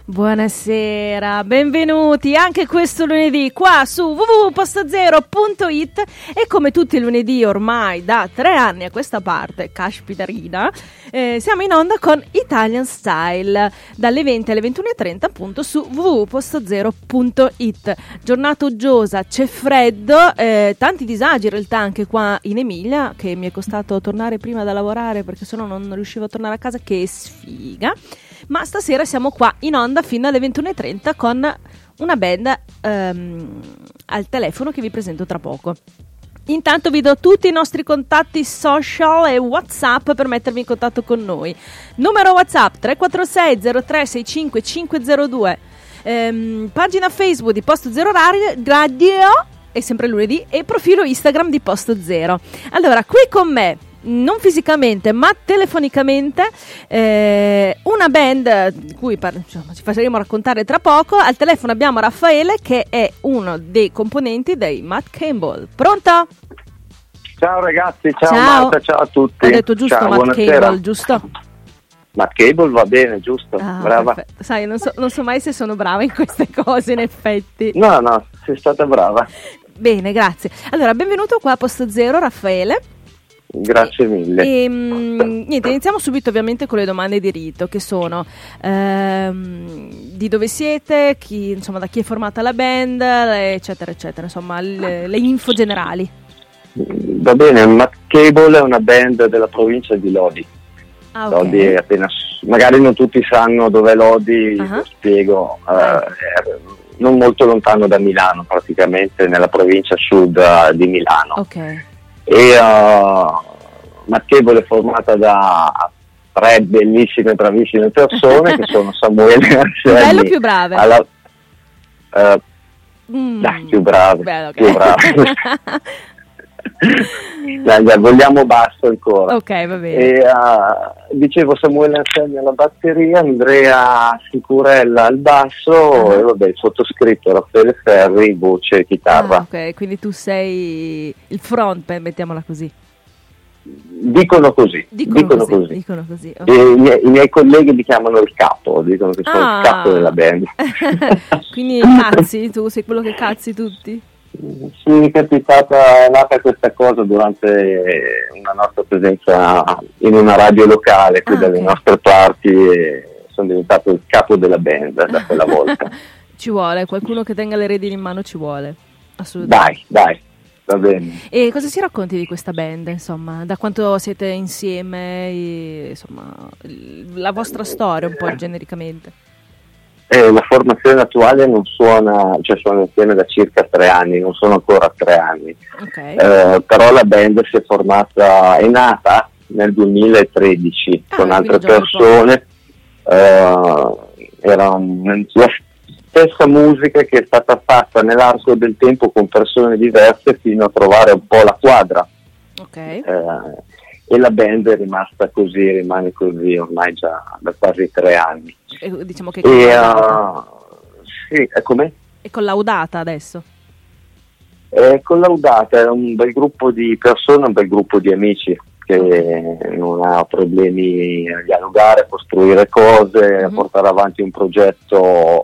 Buonasera, benvenuti anche questo lunedì qua su www.postozero.it e come tutti i lunedì ormai da 3 anni a questa parte, caspiterina, siamo in onda con Italian Style dalle 20 alle 21.30 appunto su www.postozero.it. Giornata uggiosa, c'è freddo, tanti disagi in realtà anche qua in Emilia, che mi è costato tornare prima da lavorare perché sennò non riuscivo a tornare a casa, che sfiga. Ma stasera siamo qua in onda fino alle 21.30 con una band al telefono che vi presento tra poco. Intanto vi do tutti i nostri contatti social e WhatsApp per mettervi in contatto con noi. Numero WhatsApp 346 0365 502, pagina Facebook di Posto Zero Radio, è sempre lunedì, e profilo Instagram di Posto Zero. Allora, qui con me, non fisicamente ma telefonicamente, una band di cui ci faremo raccontare tra poco. Al telefono abbiamo Raffaele, che è uno dei componenti dei Matt Campbell. Pronto? Ciao ragazzi, ciao Marta, ciao a tutti. Ho detto giusto, ciao, Matt buonasera. Campbell, giusto? Matt Campbell va bene, giusto? Brava. Perfetto. Sai, non so mai se sono brava in queste cose, in effetti. No, sei stata brava. Bene, grazie. Allora, benvenuto qua a Posto Zero, Raffaele. Grazie mille. E, niente, iniziamo subito ovviamente con le domande di rito, che sono di dove siete, da chi è formata la band, eccetera eccetera, insomma le info generali. Va bene, Matt Campbell è una band della provincia di Lodi. Okay. Lodi è appena, magari non tutti sanno dov'è Lodi, lo spiego, non molto lontano da Milano, praticamente nella provincia sud di Milano. Ok. E Matt Campbell è formata da 3 bellissime, bravissime persone che sono Samuele Arcelli. Più bello o più brave? Dai, più brave. Bello, okay. Più brave. Dai, vogliamo basso ancora. Ok, va bene. E, dicevo, Samuele Arcelli alla batteria, Andrea Sicurella al basso e vabbè, il sottoscritto Raffaele Ferri, voce e chitarra. Ok, quindi tu sei il frontman, mettiamola così. Dicono così. Okay. I miei colleghi mi chiamano il capo, dicono che sono il capo della band. Quindi cazzi, tu sei quello che cazzi tutti? Sì, è nata questa cosa durante una nostra presenza in una radio locale qui dalle nostre parti, e sono diventato il capo della band da quella volta. Ci vuole, qualcuno che tenga le redini in mano, ci vuole, assolutamente. Dai, va bene. E cosa si racconti di questa band, insomma? Da quanto siete insieme, insomma, la vostra storia un po' genericamente? La formazione attuale non sono insieme da circa 3 anni, non sono ancora 3 anni. Okay. Però la band è nata nel 2013 con altre persone. Era la stessa musica che è stata fatta nell'arco del tempo con persone diverse fino a trovare un po' la quadra. Okay. E la band è rimasta così, rimane così ormai già da quasi 3 anni. E diciamo che sì, è come? È collaudata adesso? È collaudata, è un bel gruppo di persone, un bel gruppo di amici che non ha problemi a dialogare, a costruire cose, a portare avanti un progetto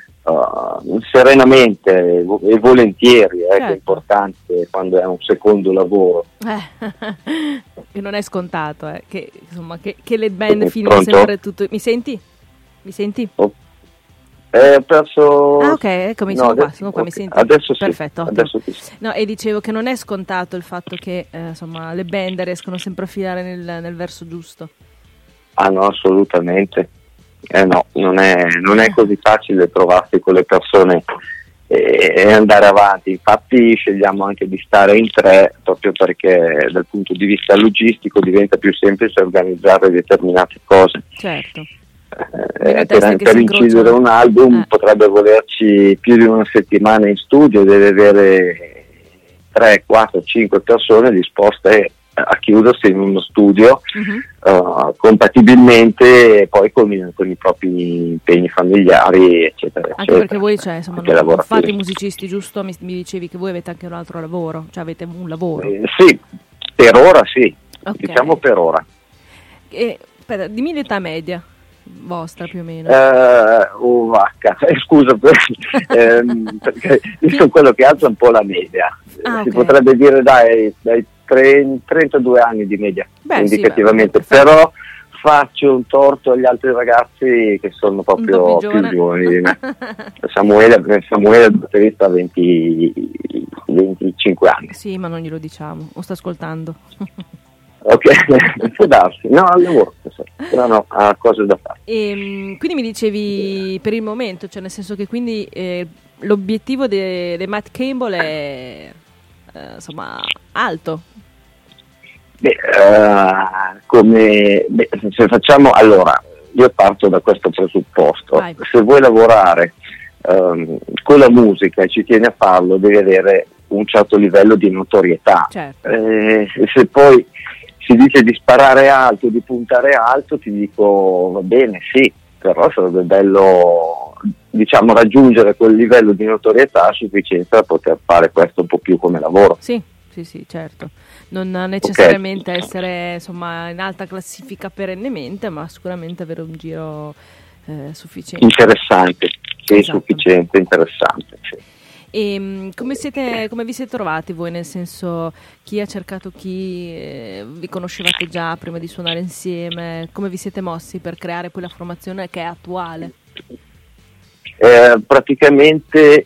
serenamente e volentieri, certo. Che è importante quando è un secondo lavoro. Che non è scontato, che le band finano sempre tutto. Mi senti? Ho perso. Ok, eccomi, sono qua, mi senti? Adesso sì. Perfetto. Adesso sì. No, e dicevo che non è scontato il fatto che le band riescono sempre a filare nel verso giusto. No, assolutamente. No, non è così facile trovarsi con le persone e andare avanti. Infatti scegliamo anche di stare in 3 proprio perché dal punto di vista logistico diventa più semplice organizzare determinate cose. Certo. Per incidere un album potrebbe volerci più di una settimana in studio, deve avere 3, 4, 5 persone disposte a chiudersi in uno studio compatibilmente poi con i propri impegni familiari, eccetera. Anche perché voi non fate i musicisti, giusto? Mi dicevi che voi avete anche un altro lavoro, cioè avete un lavoro. Sì, per ora sì, okay. Diciamo per ora. Aspetta, dimmi l'età media. vostra più o meno? Vacca, scusa, perché io sono quello che alza un po' la media. Si potrebbe dire dai 32 anni di media, indicativamente, però faccio un torto agli altri ragazzi che sono proprio più giovani di me. Samuele, il batterista, ha 25 anni. Sì, ma non glielo diciamo, o sta ascoltando. Ok, può darsi, no, al lavoro, però no, ha cose da fare. E quindi mi dicevi per il momento, cioè nel senso che quindi l'obiettivo di Matt Campbell è insomma alto. Se facciamo, allora, io parto da questo presupposto. Vai. Se vuoi lavorare con la musica e ci tieni a farlo, devi avere un certo livello di notorietà. Certo. Se poi si dice di sparare alto, di puntare alto, ti dico va bene, sì, però sarebbe bello, diciamo, raggiungere quel livello di notorietà sufficiente da poter fare questo un po' più come lavoro. Sì, certo. Non necessariamente essere insomma in alta classifica perennemente, ma sicuramente avere un giro sufficiente. Interessante, sì, esatto. Sufficiente, interessante, sì. E come vi siete trovati voi? Nel senso, chi ha cercato chi? Vi conoscevate già prima di suonare insieme? Come vi siete mossi per creare poi la formazione che è attuale? Praticamente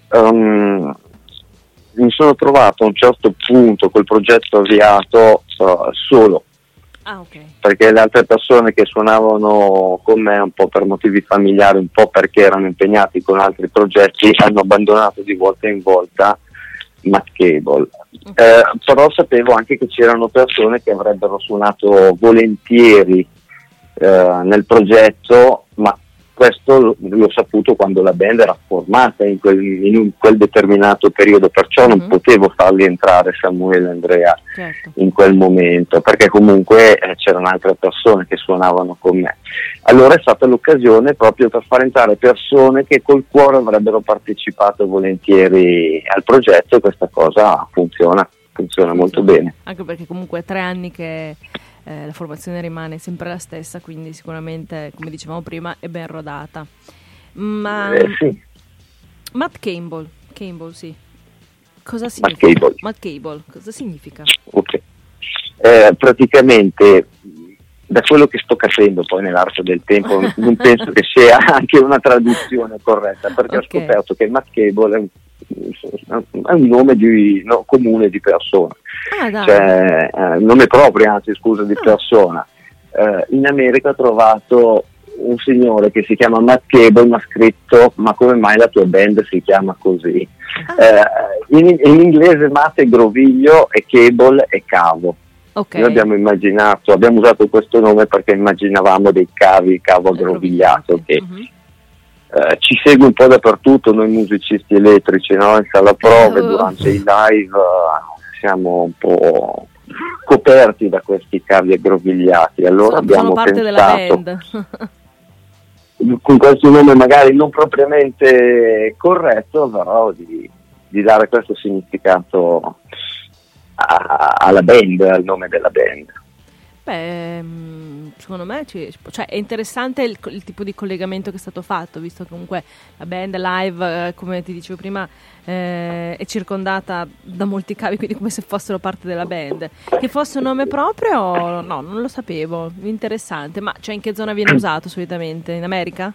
mi sono trovato a un certo punto col progetto avviato solo. Perché le altre persone che suonavano con me, un po' per motivi familiari, un po' perché erano impegnati con altri progetti, hanno abbandonato di volta in volta Matt Campbell. Però sapevo anche che c'erano persone che avrebbero suonato volentieri nel progetto, ma questo l'ho saputo quando la band era formata in quel determinato periodo, perciò non potevo farli entrare Samuele e Andrea, certo, in quel momento, perché comunque c'erano altre persone che suonavano con me. Allora è stata l'occasione proprio per far entrare persone che col cuore avrebbero partecipato volentieri al progetto, e questa cosa funziona molto bene. Anche perché comunque è 3 anni che la formazione rimane sempre la stessa, quindi sicuramente, come dicevamo prima, è ben rodata. Ma sì. Matt Campbell, sì. Cosa significa? Matt Campbell, cosa significa? Ok. Praticamente, da quello che sto capendo poi nell'arco del tempo, non penso che sia anche una traduzione corretta, perché ho scoperto che Matt Campbell è un nome comune di persona. Cioè, nome proprio, anzi, scusa, di persona. In America ho trovato un signore che si chiama Matt Campbell, ma scritto: ma come mai la tua band si chiama così? In inglese Matt è groviglio e Cable è cavo. Noi abbiamo usato questo nome perché immaginavamo dei cavo aggrovigliato che ci segue un po' dappertutto, noi musicisti elettrici, no? In sala prove, durante i live, siamo un po' coperti da questi cavi aggrovigliati. Allora abbiamo parte pensato, della band. Con questo nome magari non propriamente corretto, però di dare questo significato alla band, al nome della band. Beh, secondo me è interessante il tipo di collegamento che è stato fatto, visto che comunque la band live, come ti dicevo prima, è circondata da molti cavi, quindi come se fossero parte della band. Che fosse un nome proprio, no, non lo sapevo, interessante. Ma in che zona viene usato solitamente? In America?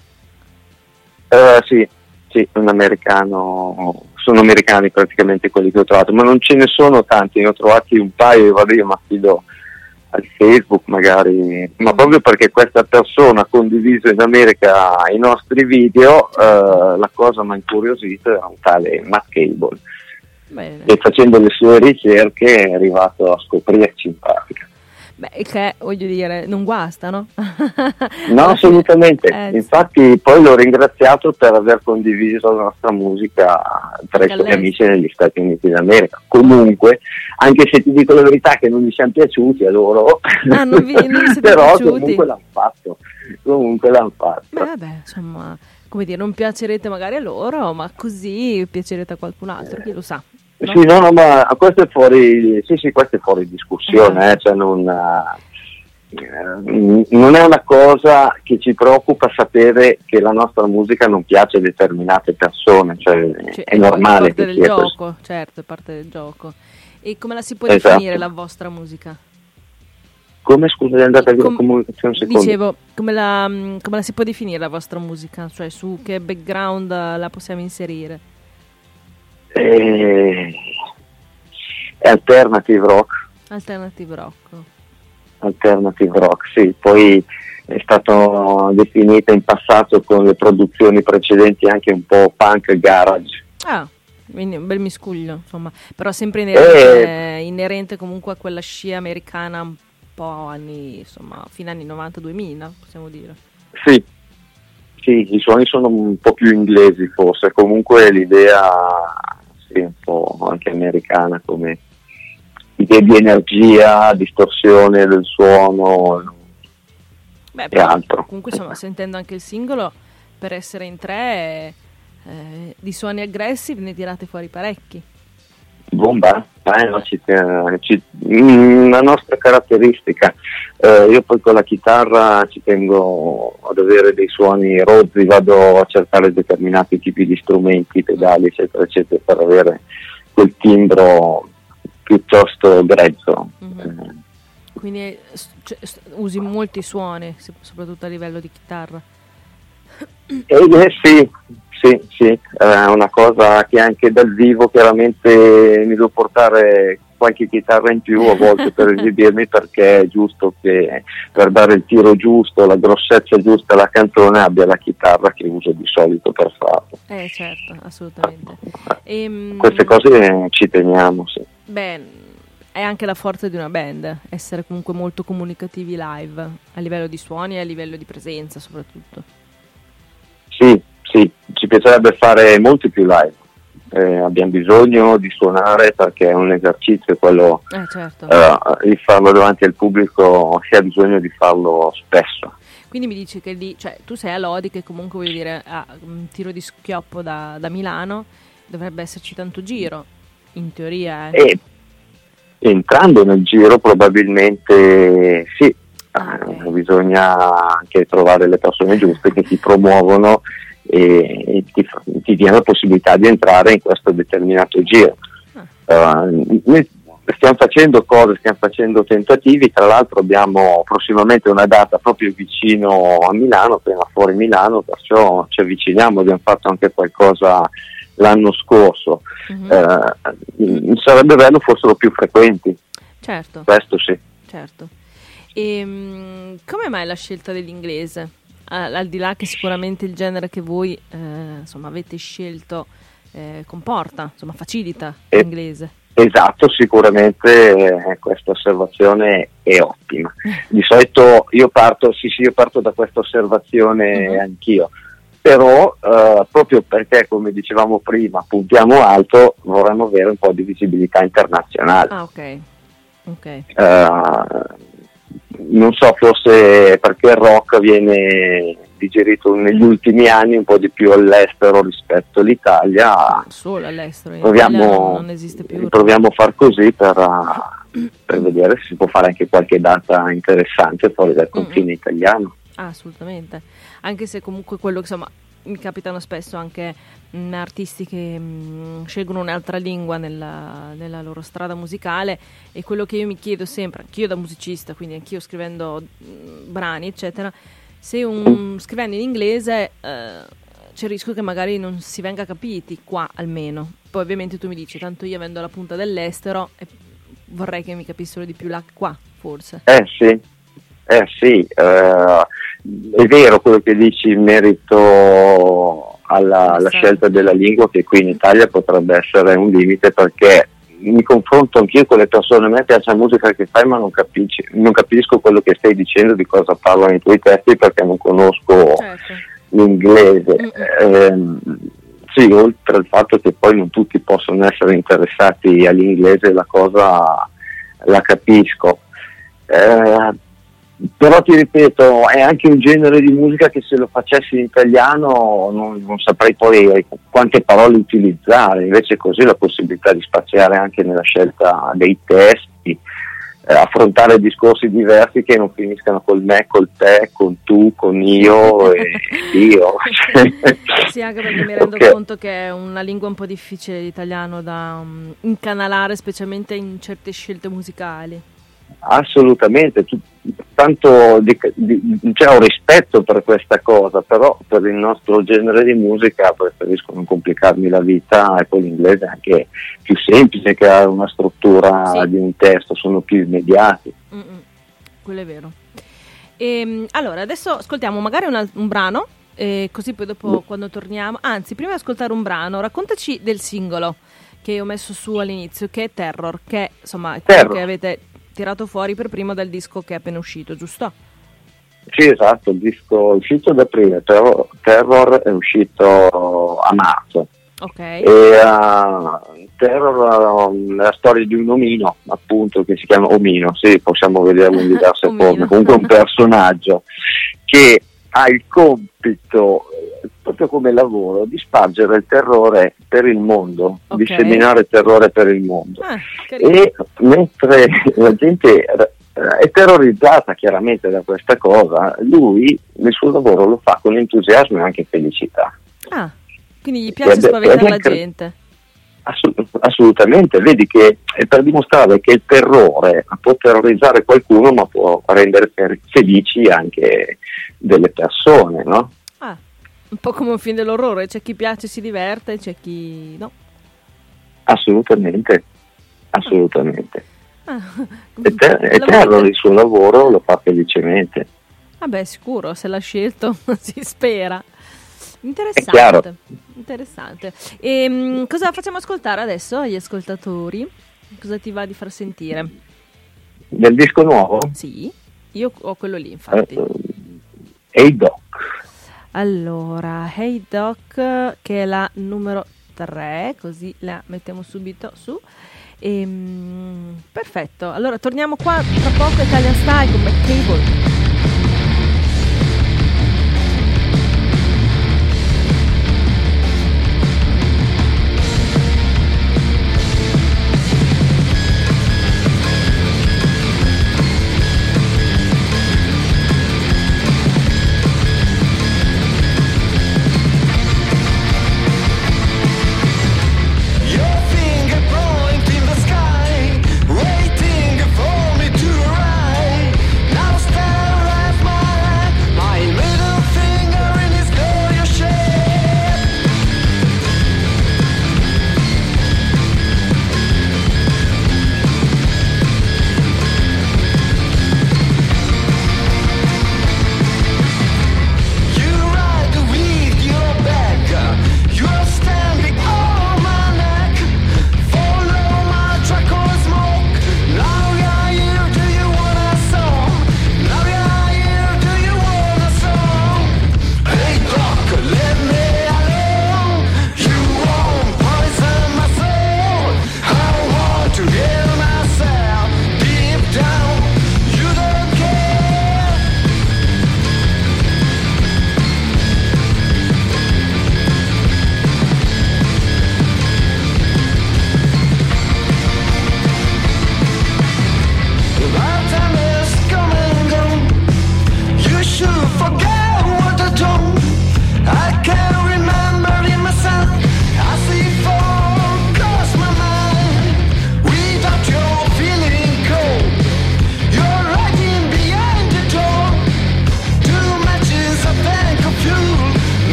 Sì, un americano. Sono americani praticamente quelli che ho trovato, ma non ce ne sono tanti, ne ho trovati un paio, io mi affido al Facebook magari, ma proprio perché questa persona ha condiviso in America i nostri video, la cosa mi ha incuriosito, era un tale Matt Campbell. Bene. E facendo le sue ricerche è arrivato a scoprirci in pratica. Beh, che voglio dire, non guasta, no? No, assolutamente. Infatti poi l'ho ringraziato per aver condiviso la nostra musica tra i suoi amici negli Stati Uniti d'America. Comunque, anche se ti dico la verità che non mi siamo piaciuti a loro, non vi siete però piaciuti? Comunque l'hanno fatto. Beh, vabbè, insomma, come dire, non piacerete magari a loro, ma così piacerete a qualcun altro, chi lo sa. No? Sì, ma questo è fuori, questo è fuori discussione, cioè non, non è una cosa che ci preoccupa sapere che la nostra musica non piace a determinate persone, cioè è normale che sia gioco, certo, è parte del gioco. E come la si può esatto. definire la vostra musica? Come, scusa, è andata via la comunicazione un secondo? Dicevo, come la si può definire la vostra musica? Cioè, su che background la possiamo inserire? È alternative rock. Alternative rock, sì. Poi è stato definita in passato con le produzioni precedenti anche un po' punk garage. Quindi un bel miscuglio, insomma. Però sempre inerente comunque a quella scia americana un po' fine anni 90-2000, possiamo dire. Sì, i suoni sono un po' più inglesi forse, comunque l'idea sì, un po' anche americana come idea di energia, distorsione del suono e altro. Comunque sentendo anche il singolo, per essere in 3 di suoni aggressive ne tirate fuori parecchi. Bomba, no, una nostra caratteristica. Io poi con la chitarra ci tengo ad avere dei suoni rozzi, vado a cercare determinati tipi di strumenti, pedali eccetera eccetera per avere quel timbro piuttosto grezzo. Quindi usi molti suoni, soprattutto a livello di chitarra. Sì, è una cosa che anche dal vivo chiaramente mi devo portare qualche chitarra in più a volte per esibirmi, perché è giusto che per dare il tiro giusto, la grossezza giusta alla canzone abbia la chitarra che uso di solito per farlo. Certo, assolutamente. Queste cose ci teniamo, sì. Beh, è anche la forza di una band, essere comunque molto comunicativi live, a livello di suoni e a livello di presenza soprattutto. Sì, ci piacerebbe fare molti più live. Abbiamo bisogno di suonare perché è un esercizio quello, certo. Di farlo davanti al pubblico, si ha bisogno di farlo spesso. Quindi mi dici che tu sei a Lodi, che comunque voglio dire un tiro di schioppo da Milano, dovrebbe esserci tanto giro, in teoria. Entrando nel giro probabilmente sì. Okay. Bisogna anche trovare le persone giuste che ti promuovono e ti diano la possibilità di entrare in questo determinato giro. Noi stiamo facendo tentativi, tra l'altro abbiamo prossimamente una data proprio vicino a Milano, appena fuori Milano, perciò ci avviciniamo, abbiamo fatto anche qualcosa l'anno scorso. Sarebbe bello fossero più frequenti. Certo. Questo sì. Certo. E come mai la scelta dell'inglese? Al di là che sicuramente il genere che voi avete scelto comporta, facilita l'inglese. Esatto, sicuramente questa osservazione è ottima. Di solito io parto da questa osservazione anch'io, però proprio perché, come dicevamo prima, puntiamo alto, vorremmo avere un po' di visibilità internazionale. Ok. Non so, forse perché il rock viene digerito negli ultimi anni un po' di più all'estero rispetto all'Italia. Solo all'estero, in Italia non esiste più. Proviamo a far così per vedere se si può fare anche qualche data interessante fuori dal confine italiano. Assolutamente, anche se comunque quello che mi capitano spesso anche artisti che scelgono un'altra lingua nella loro strada musicale, e quello che io mi chiedo sempre, anch'io da musicista, quindi anch'io scrivendo brani eccetera, se scrivendo in inglese c'è il rischio che magari non si venga capiti qua almeno. Poi ovviamente tu mi dici, tanto io avendo la punta dell'estero vorrei che mi capissero di più là qua, forse. Sì, è vero quello che dici in merito alla scelta della lingua, che qui in Italia potrebbe essere un limite, perché mi confronto anch'io con le persone, a me piace la musica che fai, ma non capisco quello che stai dicendo, di cosa parlano i tuoi testi, perché non conosco l'inglese. Sì, oltre al fatto che poi non tutti possono essere interessati all'inglese, la cosa la capisco. Però ti ripeto, è anche un genere di musica che se lo facessi in italiano non saprei poi quante parole utilizzare, invece così la possibilità di spaziare anche nella scelta dei testi affrontare discorsi diversi che non finiscano col me, col te, con tu, con io e io. Sì, anche perché mi rendo conto che è una lingua un po' difficile l'italiano da incanalare, specialmente in certe scelte musicali. Assolutamente, tanto c'è un rispetto per questa cosa, però per il nostro genere di musica preferisco non complicarmi la vita, e poi l'inglese è anche più semplice, che ha una struttura di un testo, sono più immediati. Quello è vero. Allora, adesso ascoltiamo magari un brano, così poi dopo quando torniamo, anzi prima di ascoltare un brano, raccontaci del singolo che ho messo su all'inizio, che è Terror, che insomma è quello che avete tirato fuori per primo dal disco che è appena uscito, giusto? Sì, esatto, il disco è uscito da prima, Terror è uscito a marzo. Ok. E Terror è la storia di un omino, appunto, che si chiama Omino, sì, possiamo vederlo in diverse forme, comunque un personaggio che ha il compito, proprio come lavoro, di spargere il terrore per il mondo, disseminare il terrore per il mondo. E mentre la gente è terrorizzata chiaramente da questa cosa, lui nel suo lavoro lo fa con entusiasmo e anche felicità. Quindi gli piace spaventare la gente. Assolutamente, vedi che è per dimostrare che il terrore può terrorizzare qualcuno, ma può rendere felici anche delle persone, no? Un po' come un film dell'orrore, c'è chi piace e si diverte, c'è chi no. Assolutamente. E Terror il suo lavoro lo fa felicemente. Vabbè, sicuro, se l'ha scelto si spera. Interessante. E cosa facciamo ascoltare adesso agli ascoltatori? Cosa ti va di far sentire? Del disco nuovo? Sì, io ho quello lì, infatti. Hey Doc. Allora, Hey Doc, che è la numero 3, così la mettiamo subito su. Perfetto, allora torniamo qua tra poco, Italian Style con McCable.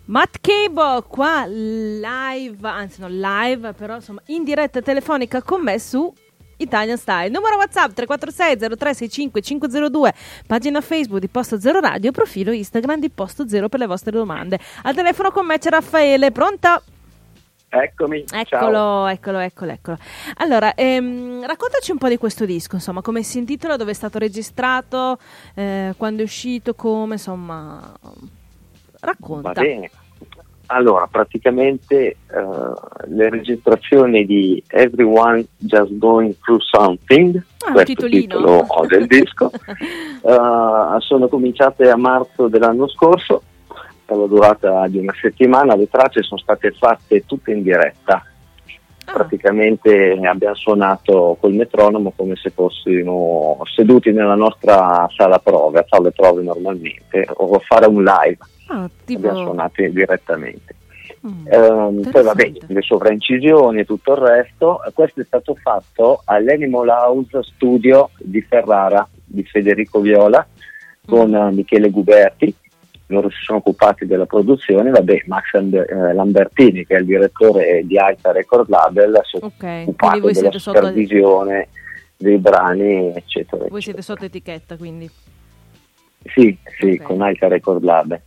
Matt Cable qua live, anzi non live, però insomma in diretta telefonica con me su Italian Style. Numero WhatsApp 346 0365 502, pagina Facebook di Posto Zero Radio, profilo Instagram di Posto Zero per le vostre domande. Al telefono con me c'è Raffaele, pronto? Eccomi, eccolo. Allora, raccontaci un po' di questo disco, insomma, come si intitola, dove è stato registrato, quando è uscito, come, insomma, racconta. Va bene. Allora, praticamente le registrazioni di Everyone Just Going Through Something, questo titolo del disco, sono cominciate a marzo dell'anno scorso, per la durata di una settimana. Le tracce sono state fatte tutte in diretta. Praticamente abbiamo suonato col metronomo come se fossimo seduti nella nostra sala prove, a fare le prove normalmente, o a fare un live. Abbiamo suonato direttamente. Poi vabbè, le sovraincisioni e tutto il resto. Questo è stato fatto all'Animal House Studio di Ferrara, di Federico Viola, con Michele Guberti. Loro si sono occupati della produzione, Max Lambertini, che è il direttore di Alta Record Label, si è occupato della supervisione dei brani, eccetera. Voi siete sotto etichetta, quindi? Sì, con Alta Record Label.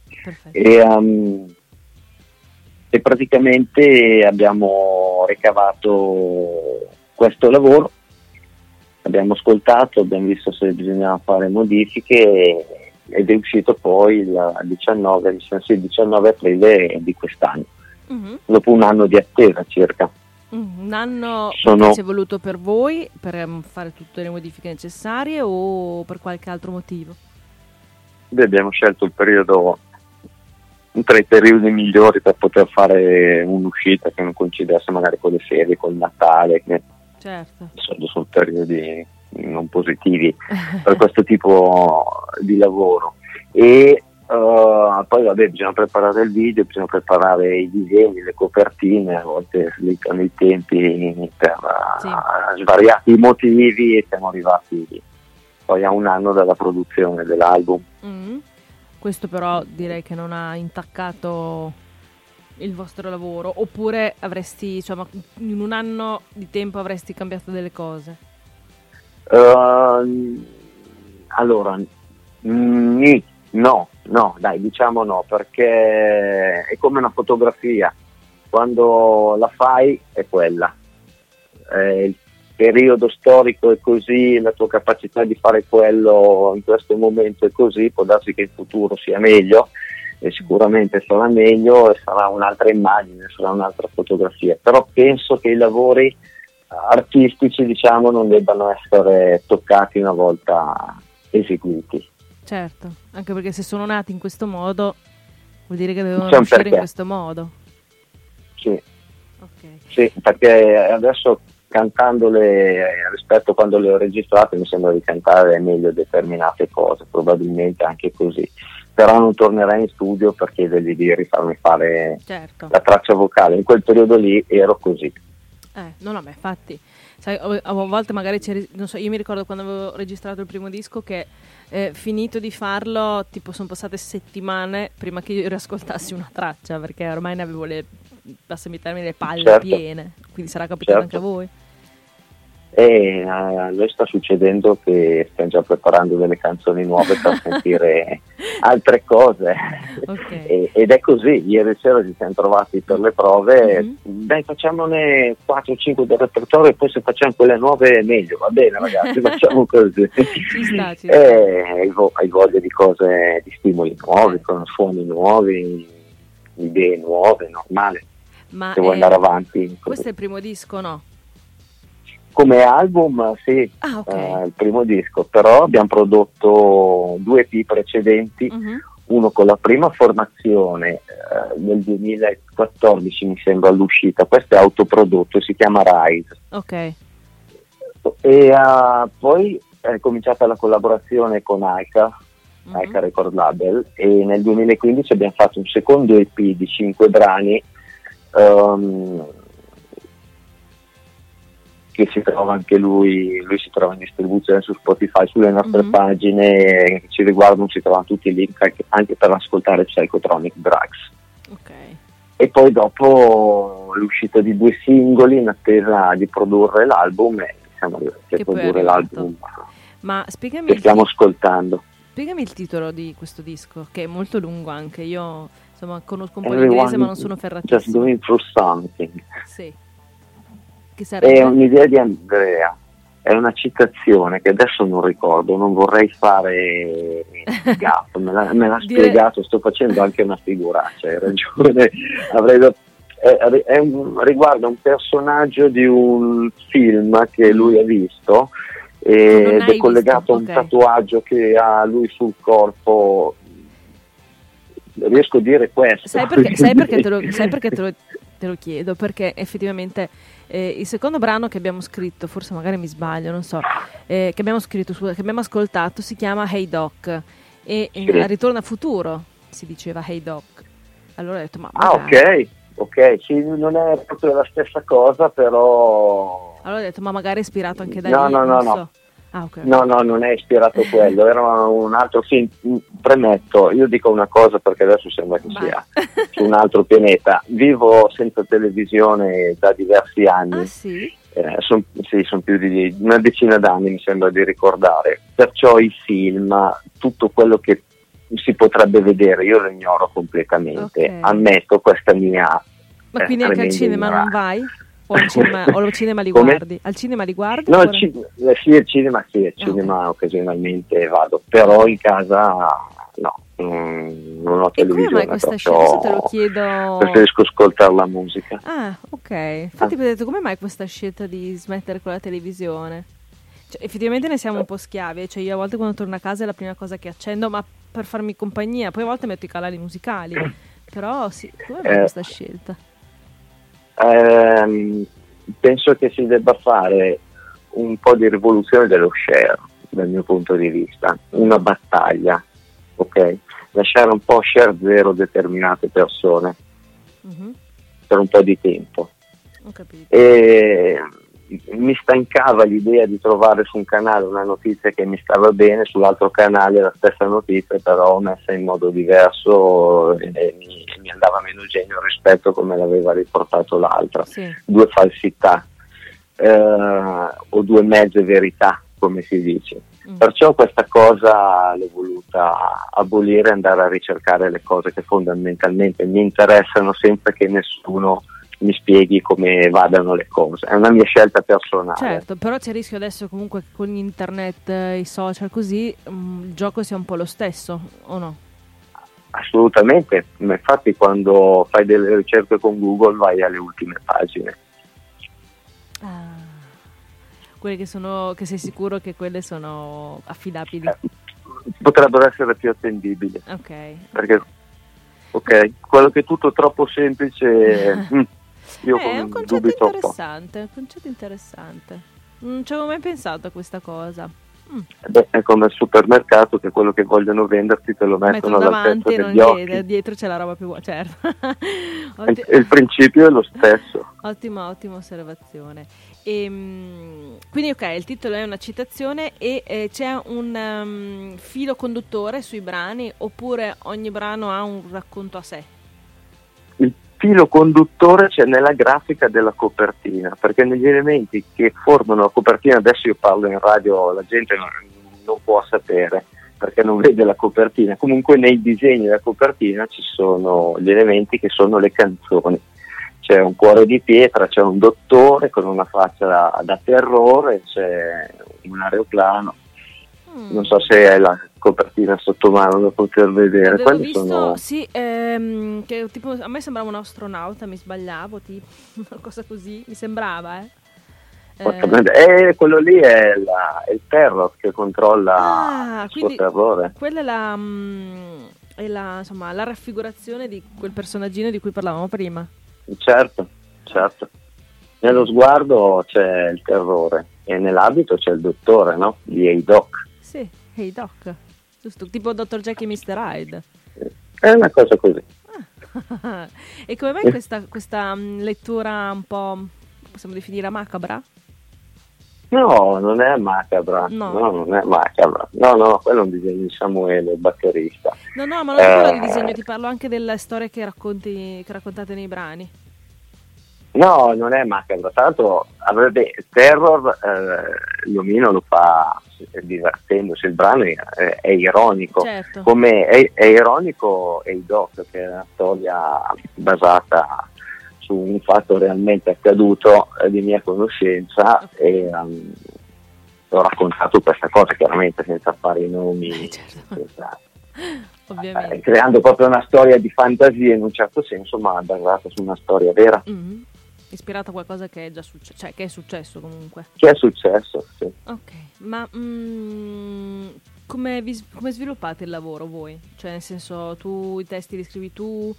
E praticamente abbiamo ricavato questo lavoro, abbiamo ascoltato, abbiamo visto se bisognava fare modifiche ed è uscito poi il 19 aprile di quest'anno, dopo un anno di attesa circa. Un anno che si è voluto per voi, per fare tutte le modifiche necessarie, o per qualche altro motivo? Abbiamo scelto il periodo, tra i periodi migliori per poter fare un'uscita che non coincidesse magari con le ferie, con il Natale, che sono periodi non positivi per questo tipo di lavoro. E poi bisogna preparare il video, bisogna preparare i disegni, le copertine, a volte slittano i tempi per svariati motivi, e siamo arrivati poi a un anno dalla produzione dell'album. Questo però direi che non ha intaccato il vostro lavoro, oppure avresti, insomma, in un anno di tempo avresti cambiato delle cose? Allora, no, dai, diciamo no, perché è come una fotografia, quando la fai è quella, il periodo storico è così, la tua capacità di fare quello in questo momento è così, può darsi che in futuro sia meglio, e sicuramente sarà meglio e sarà un'altra immagine, sarà un'altra fotografia, però penso che i lavori artistici, diciamo, non debbano essere toccati una volta eseguiti. Certo, anche perché se sono nati in questo modo vuol dire che devono uscire in questo modo. Sì. Sì, perché adesso cantandole rispetto a quando le ho registrate mi sembra di cantare meglio determinate cose, probabilmente anche così, però non tornerei in studio per chiedergli di rifarmi fare la traccia vocale. In quel periodo lì ero così. No, ma infatti, sai, a volte magari non so, io mi ricordo quando avevo registrato il primo disco che finito di farlo, tipo sono passate settimane prima che io riascoltassi una traccia, perché ormai ne avevo passami il termine, le palle piene, quindi sarà capitato anche a voi? A noi sta succedendo che stiamo già preparando delle canzoni nuove per sentire altre cose, ed è così. Ieri sera ci siamo trovati per le prove, dai, facciamone 4-5 del repertorio e poi se facciamo quelle nuove è meglio, va bene ragazzi, facciamo così. Hai voglia di cose, di stimoli nuovi, con suoni nuovi, idee nuove, normale. Ma se vuoi andare avanti. Questo è il primo disco, no? Come album, sì, il primo disco, però abbiamo prodotto 2 EP precedenti, uno con la prima formazione nel 2014 mi sembra all'uscita, questo è autoprodotto, si chiama Rise. E poi è cominciata la collaborazione con Alta Record Label, e nel 2015 abbiamo fatto un secondo EP di 5 brani che si trova anche lui si trova in distribuzione su Spotify, sulle nostre pagine che ci riguardano, si trovano tutti i link anche per ascoltare Psychotronic Drugs. Ok. E poi dopo l'uscita di 2 singoli in attesa di produrre l'album, e siamo arrivati a produrre l'album Ma spiegami che stiamo ascoltando. Spiegami il titolo di questo disco, che è molto lungo anche. Io insomma conosco un po' l'inglese, ma non sono ferratissima. Just Going Through Something. Sì. Che sarebbe? È un'idea di Andrea, è una citazione che adesso non ricordo, non vorrei fare gaffe, me l'ha spiegato, sto facendo anche una figuraccia, hai ragione. Riguarda un personaggio di un film che lui ha visto ed è collegato a un tatuaggio che ha lui sul corpo. Riesco a dire questo. Sai perché te lo chiedo? Perché effettivamente il secondo brano che abbiamo scritto, forse magari mi sbaglio, non so, che abbiamo ascoltato si chiama Hey Doc, e in Ritorno a futuro si diceva Hey Doc. Allora ho detto ok, sì, non è proprio la stessa cosa, però allora ho detto ma magari è ispirato anche da lì. No. Ah, okay. No, non è ispirato a quello, era un altro film. Premetto, io dico una cosa perché adesso sembra che sia su un altro pianeta. Vivo senza televisione da diversi anni. Ah, sì? Sono più di una decina d'anni, mi sembra di ricordare. Perciò i film, tutto quello che si potrebbe vedere, io lo ignoro completamente. Okay. Ammetto questa mia. Ma quindi anche al cinema non vai? O al cinema li Come? guardi? Al cinema li guardi? No, al cinema occasionalmente vado, però in casa no, non ho televisione. E come mai questa scelta? Adesso te lo chiedo. Preferisco ascoltare la musica. Ah, ok. Infatti mi ho detto, come mai questa scelta di smettere con la televisione? Cioè, effettivamente ne siamo un po' schiavi, cioè io a volte quando torno a casa è la prima cosa che accendo, ma per farmi compagnia, poi a volte metto i canali musicali, però sì, come mai questa scelta? Penso che si debba fare un po' di rivoluzione dello share, dal mio punto di vista, una battaglia, ok? Lasciare un po' share zero determinate persone per un po' di tempo. Ho capito. E mi stancava l'idea di trovare su un canale una notizia che mi stava bene, sull'altro canale la stessa notizia però messa in modo diverso e mi andava meno genio rispetto a come l'aveva riportato l'altra. Sì. 2 falsità o 2 mezze verità, come si dice. Perciò questa cosa l'ho voluta abolire e andare a ricercare le cose che fondamentalmente mi interessano senza che nessuno mi spieghi come vadano le cose. È una mia scelta personale. Certo, però c'è il rischio adesso comunque che con internet, i social così, il gioco sia un po' lo stesso, o no? Assolutamente, infatti quando fai delle ricerche con Google vai alle ultime pagine. Quelle che sei sicuro che quelle sono affidabili? Potrebbero essere più attendibili. Ok. Perché quello che è tutto troppo semplice io è un concetto interessante, non ci avevo mai pensato a questa cosa. È come al supermercato che quello che vogliono venderti te lo mettono davanti all'altezza degli occhi. Dietro c'è la roba più buona, certo. Il principio è lo stesso. Ottima osservazione. Quindi il titolo è una citazione e c'è un filo conduttore sui brani, oppure ogni brano ha un racconto a sé? Il filo conduttore c'è nella grafica della copertina, perché negli elementi che formano la copertina, adesso io parlo in radio, la gente non può sapere perché non vede la copertina, comunque nei disegni della copertina ci sono gli elementi che sono le canzoni. C'è un cuore di pietra, c'è un dottore con una faccia da terrore, c'è un aeroplano. Non so se è la copertina sotto mano da poter vedere. Avevo visto, sì, che tipo, a me sembrava un astronauta, mi sbagliavo, tipo una cosa così, mi sembrava. Quello lì è il terror che controlla il suo terrore. Quella è la raffigurazione di quel personaggino di cui parlavamo prima. Certo. Nello sguardo c'è il terrore e nell'abito c'è il dottore, no? Di Hey Doc. Sì, Hey Doc, giusto, tipo Dr. Jekyll e Mr. Hyde. È una cosa così. E come mai questa lettura un po', possiamo definire macabra? No, non è macabra. No. No, non è macabra. No, quello è un disegno di Samuele, il batterista. No, ma non parlo di disegno, ti parlo anche delle storie che raccontate nei brani. No, non è macabra. Tra l'altro, Terror, l'omino lo fa divertendosi, il brano è ironico. Certo. Come è ironico Hey Doc, che è una storia basata su un fatto realmente accaduto di mia conoscenza, e ho raccontato questa cosa chiaramente senza fare i nomi, Certo. Ovviamente. creando proprio una storia di fantasia in un certo senso, ma basata su una storia vera. Mm-hmm. Ispirata a qualcosa che è già cioè che è successo comunque. Che è successo, sì. Ok, ma come sviluppate il lavoro voi? Cioè, nel senso, tu i testi li scrivi tu,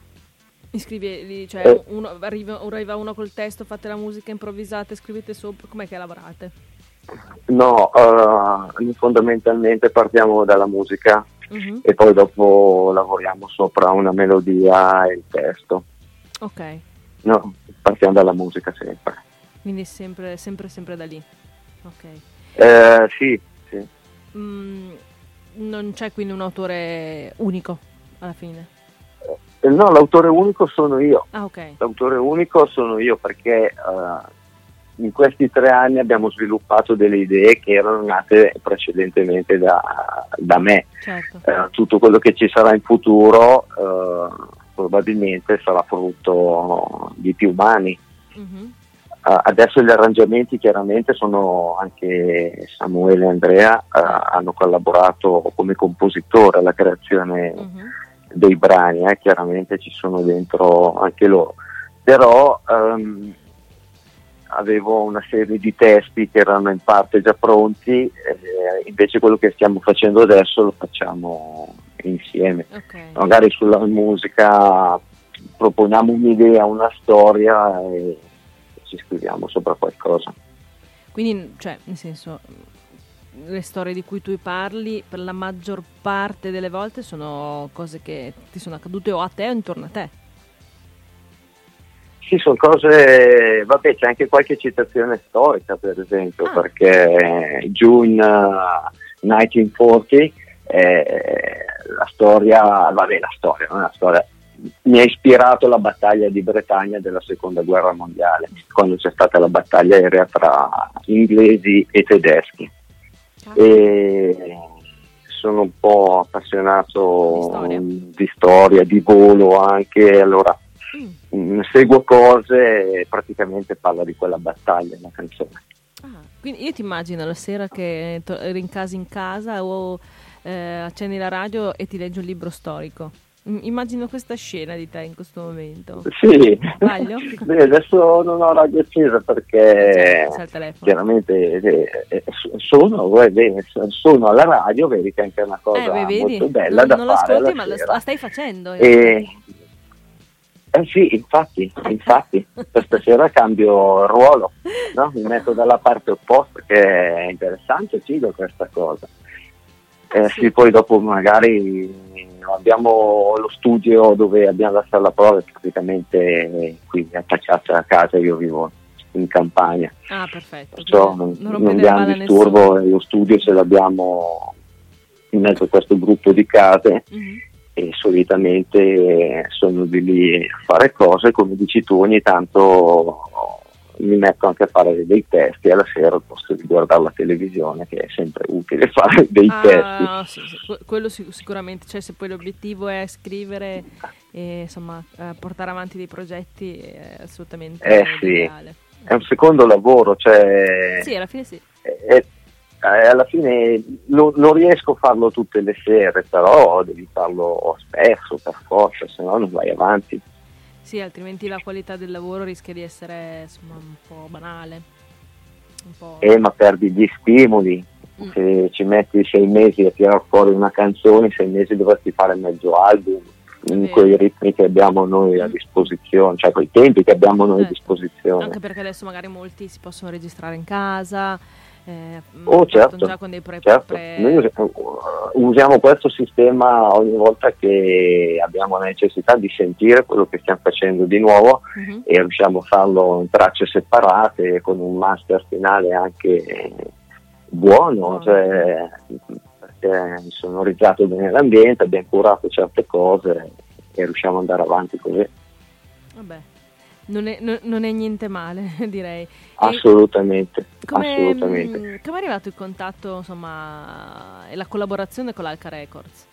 cioè arriva uno col testo, fate la musica, improvvisate, scrivete sopra, com'è che lavorate? No, fondamentalmente partiamo dalla musica, Mm-hmm. e poi dopo lavoriamo sopra una melodia e il testo. Ok, No, partiamo dalla musica sempre. quindi sempre da lì. Ok. Sì. Non c'è quindi un autore unico alla fine? No, l'autore unico sono io. Ah, ok. L'autore unico sono io perché in questi 3 anni abbiamo sviluppato delle idee che erano nate precedentemente da me. Certo. Tutto quello che ci sarà in futuro probabilmente sarà frutto di più mani. Mm-hmm. Adesso gli arrangiamenti chiaramente sono anche Samuele e Andrea hanno collaborato come compositore alla creazione Mm-hmm. dei brani, chiaramente ci sono dentro anche loro, però avevo una serie di testi che erano in parte già pronti, invece quello che stiamo facendo adesso lo facciamo insieme. Okay. Magari sulla musica proponiamo un'idea, una storia e ci scriviamo sopra qualcosa. Quindi, cioè, nel senso, le storie di cui tu parli per la maggior parte delle volte sono cose che ti sono accadute o a te o intorno a te. Sì, sono cose, vabbè, c'è anche qualche citazione storica, per esempio, perché June 1940 la storia, non è una storia, mi ha ispirato la battaglia di Bretagna della seconda guerra mondiale, quando c'è stata la battaglia aerea tra inglesi e tedeschi. E sono un po' appassionato di storia, di volo anche, allora seguo cose e praticamente parla di quella battaglia la canzone. Quindi io ti immagino la sera che rincasi in casa o accendi la radio e ti leggi un libro storico. Immagino questa scena di te in questo momento. Sì. Sbaglio? Beh, adesso non ho radio accesa perché c'è il telefono. Chiaramente sono alla radio, vedi che è anche una cosa molto bella da non fare. Non l'ascolti, ma la stai facendo. Sì, infatti, per stasera cambio ruolo, no? Mi metto dalla parte opposta, che è interessante, figo questa cosa. Sì, poi dopo magari abbiamo lo studio dove abbiamo la sala prove praticamente qui attacciata a casa, io vivo in campagna. Ah, perfetto. Perciò non abbiamo disturbo, lo studio ce l'abbiamo in mezzo a questo gruppo di case. Mm-hmm. E solitamente sono di lì a fare cose, come dici tu, ogni tanto mi metto anche a fare dei testi alla sera al posto di guardare la televisione, che è sempre utile fare dei testi. Sì. Quello sicuramente, cioè se poi l'obiettivo è scrivere e insomma portare avanti dei progetti è assolutamente ideale. È un secondo lavoro, cioè sì, alla fine sì. Alla fine non riesco a farlo tutte le sere, però devi farlo spesso per forza, se no non vai avanti. Sì, altrimenti la qualità del lavoro rischia di essere insomma un po' banale. Ma perdi gli stimoli. Se ci metti 6 mesi a tirare fuori una canzone, 6 mesi dovresti fare mezzo album, in quei ritmi che abbiamo noi a disposizione, cioè quei tempi che abbiamo noi a disposizione. Anche perché adesso magari molti si possono registrare in casa, Certo, già con dei certo. Noi usiamo questo sistema ogni volta che abbiamo la necessità di sentire quello che stiamo facendo di nuovo, e riusciamo a farlo in tracce separate con un master finale anche buono, cioè, perché sonorizzato bene l'ambiente, abbiamo curato certe cose e riusciamo ad andare avanti così. Vabbè, non è niente male, direi. Assolutamente. Come è arrivato il contatto, insomma, e la collaborazione con l'Alka Records?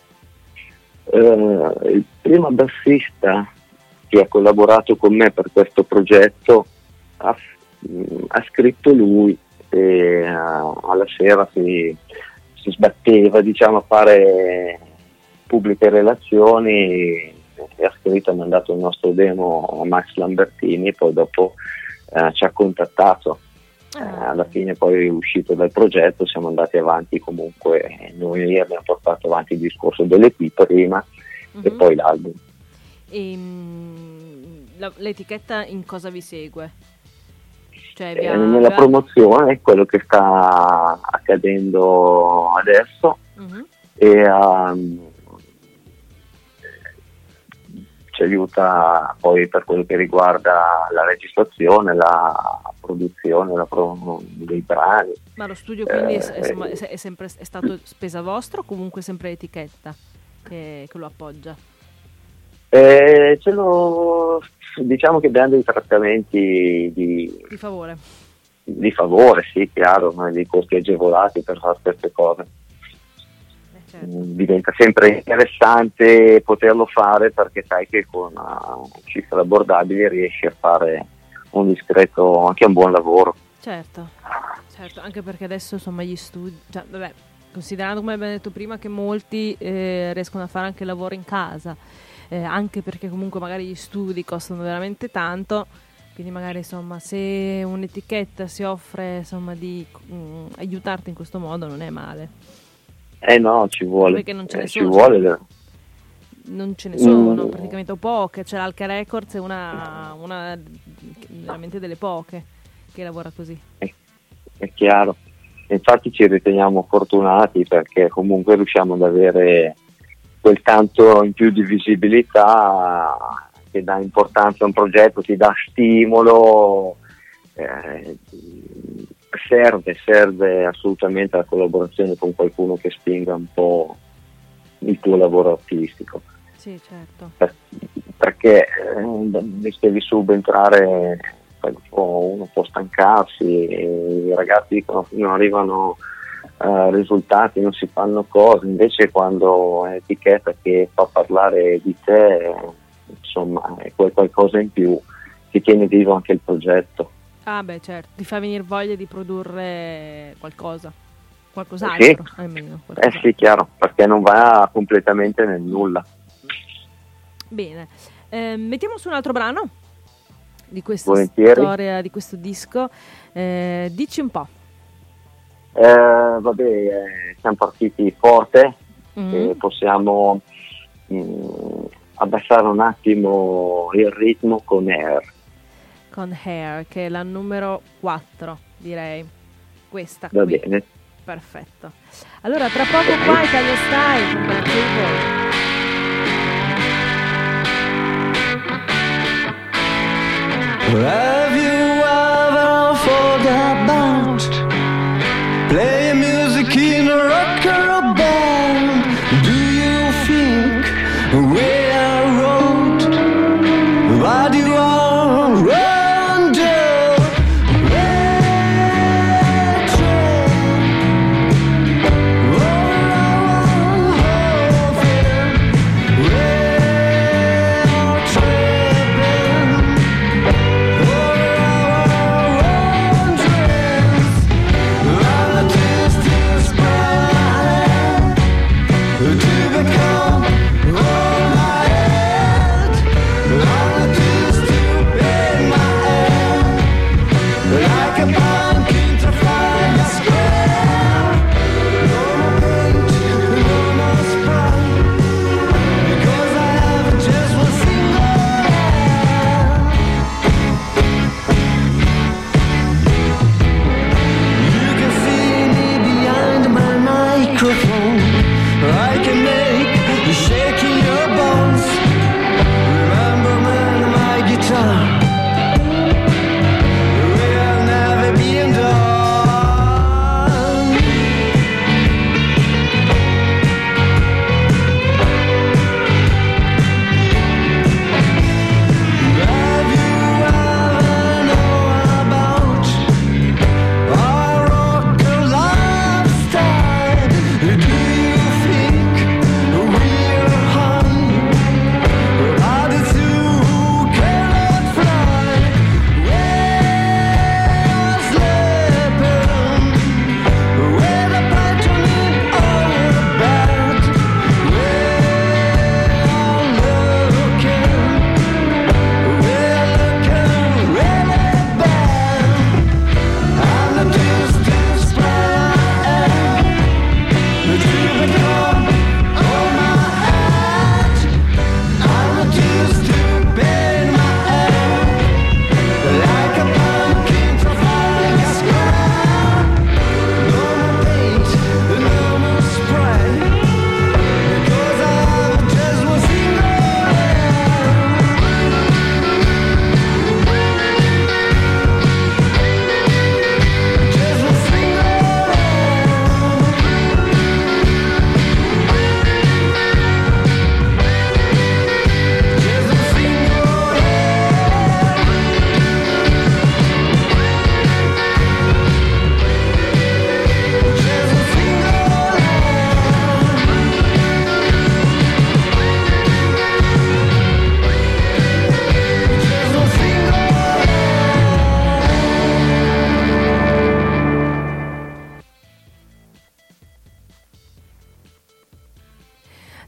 Il primo bassista che ha collaborato con me per questo progetto ha scritto lui, e alla sera si sbatteva, diciamo, a fare pubbliche relazioni, e ha scritto e mandato il nostro demo a Max Lambertini, poi dopo ci ha contattato. Alla fine poi uscito dal progetto siamo andati avanti, comunque noi abbiamo portato avanti il discorso dell'EP prima e poi l'album. E l'etichetta in cosa vi segue? Cioè, nella promozione è quello che sta accadendo adesso, e ci aiuta poi per quello che riguarda la registrazione, la produzione dei brani. Ma lo studio quindi è stato spesa vostra o comunque sempre l'etichetta che lo appoggia? Diciamo che abbiamo dei trattamenti di favore. Di favore, sì, chiaro, dei costi agevolati per fare queste cose. Certo. Diventa sempre interessante poterlo fare, perché sai che con una cifra abbordabile riesci a fare un discreto, anche un buon lavoro. Certo, anche perché adesso insomma gli studi, cioè, vabbè, considerando, come abbiamo detto prima, che molti riescono a fare anche lavoro in casa, anche perché comunque magari gli studi costano veramente tanto, quindi magari insomma se un'etichetta si offre insomma di aiutarti in questo modo non è male. No, ci vuole. Perché non ce ne ci sono. Vuole. Non ce ne sono, praticamente, o poche. C'è l'Alka Records, è una veramente delle poche che lavora così. È chiaro. Infatti ci riteniamo fortunati, perché comunque riusciamo ad avere quel tanto in più di visibilità che dà importanza a un progetto, ti dà stimolo. Serve assolutamente la collaborazione con qualcuno che spinga un po' il tuo lavoro artistico. Sì, certo. Perché devi subentrare, uno può stancarsi, i ragazzi dicono non arrivano risultati, non si fanno cose, invece quando è l'etichetta che fa parlare di te, insomma, è qualcosa in più, ti tiene vivo anche il progetto. Ah beh, certo, ti fa venire voglia di produrre qualcos'altro, sì. Almeno. Sì, chiaro, perché non va completamente nel nulla. Bene, mettiamo su un altro brano di questa Volentieri. Storia, di questo disco, dici un po'. Siamo partiti forte, possiamo abbassare un attimo il ritmo con Air. Con Hair, che è la numero 4, direi. Questa Va qui. bene. Perfetto. Allora, tra poco qua Italia Style con Black Label. Have you ever forgot about playing music in a rock or a band? Do you think we are road? But you are round This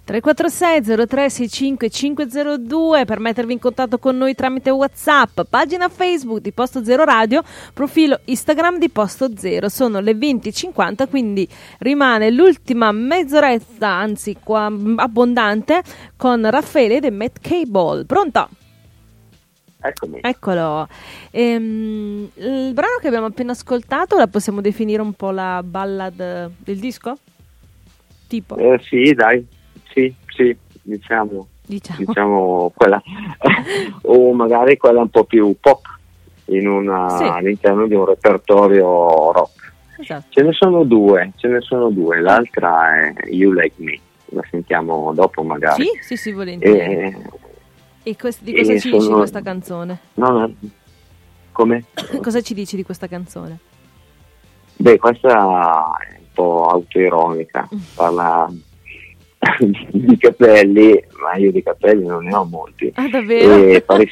346 0365 502 per mettervi in contatto con noi tramite WhatsApp, pagina Facebook di Posto Zero Radio, profilo Instagram di Posto Zero. Sono le 20:50, quindi rimane l'ultima mezz'oretta, anzi qua abbondante, con Raffaele The Matt Cable. Pronto? Eccomi. Eccolo. Il brano che abbiamo appena ascoltato la possiamo definire un po' la ballad del disco? Tipo? Sì, dai. Sì, diciamo quella o magari quella un po' più pop Sì. all'interno di un repertorio rock. Esatto. Ce ne sono due, l'altra è You Like Me, la sentiamo dopo magari. Sì, volentieri. E di cosa ci dici questa canzone? No, come? Cosa ci dici di questa canzone? Beh, questa è un po' autoironica, parla di capelli, ma io di capelli non ne ho molti. Ah, davvero? E fa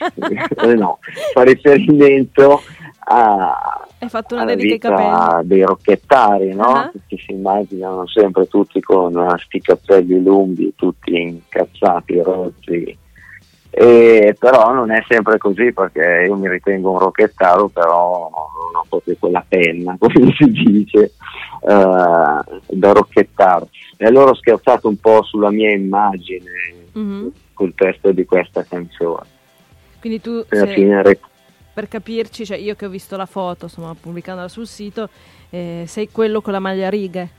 riferimento Hai fatto una alla dedica ai vita capelli? dei rocchettari, no? Ah. Che si immaginano sempre tutti con sti capelli lunghi, tutti incazzati, rotti. Però non è sempre così, perché io mi ritengo un rocchettaro, però non ho proprio quella penna, come si dice, da rocchettaro. E allora ho scherzato un po' sulla mia immagine col testo di questa canzone. Quindi tu Alla fine per capirci, cioè io che ho visto la foto, insomma, pubblicandola sul sito, sei quello con la maglia a righe?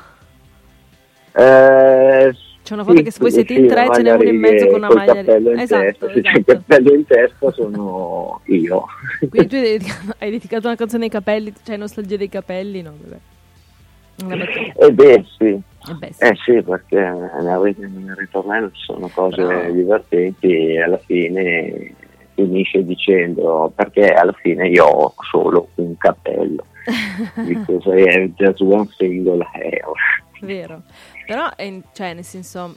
C'è una foto che se voi siete in tre, ce n'è uno in mezzo con una maglia a righe. Esatto. Se c'è il cappello in testa sono io. Quindi tu hai dedicato una canzone ai capelli, cioè nostalgia dei capelli, no? Vabbè. Sì, perché nel ritornello ci sono cose divertenti e alla fine finisce dicendo, perché alla fine io ho solo un cappello, because I have just one single hair. Vero, però cioè nel senso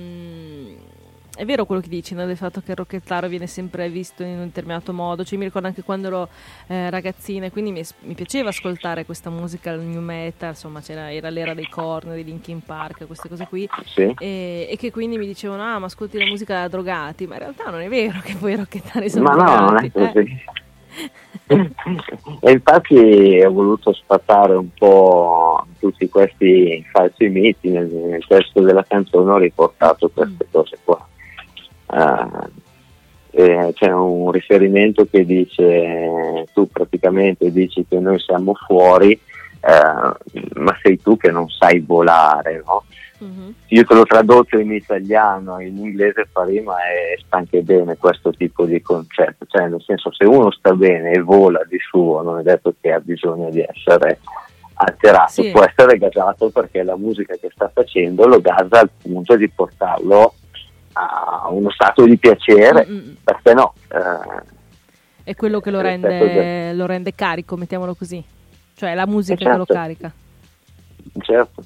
è vero quello che dici, no? Del fatto che il rocchettaro viene sempre visto in un determinato modo. Cioè, mi ricordo anche quando ero ragazzina, e quindi mi piaceva ascoltare questa musica, il new metal, insomma era l'era dei Korn, dei Linkin Park, queste cose qui, sì. E che quindi mi dicevano ma ascolti la musica da drogati, ma in realtà non è vero che poi i rocchettari sono drogati. No, non è così. E infatti ho voluto sfatare un po' tutti questi falsi miti. Nel testo della canzone ho riportato queste cose qua. C'è un riferimento che dice, tu praticamente dici che noi siamo fuori, ma sei tu che non sai volare, no? Io te l'ho tradotto in italiano, in inglese fa rima e sta anche bene questo tipo di concetto, cioè nel senso, se uno sta bene e vola di suo, non è detto che ha bisogno di essere alterato, sì. Può essere gasato perché la musica che sta facendo lo gasa al punto di portarlo a uno stato di piacere, perché no? È quello che lo rende carico, mettiamolo così, cioè la musica che lo carica. Certo.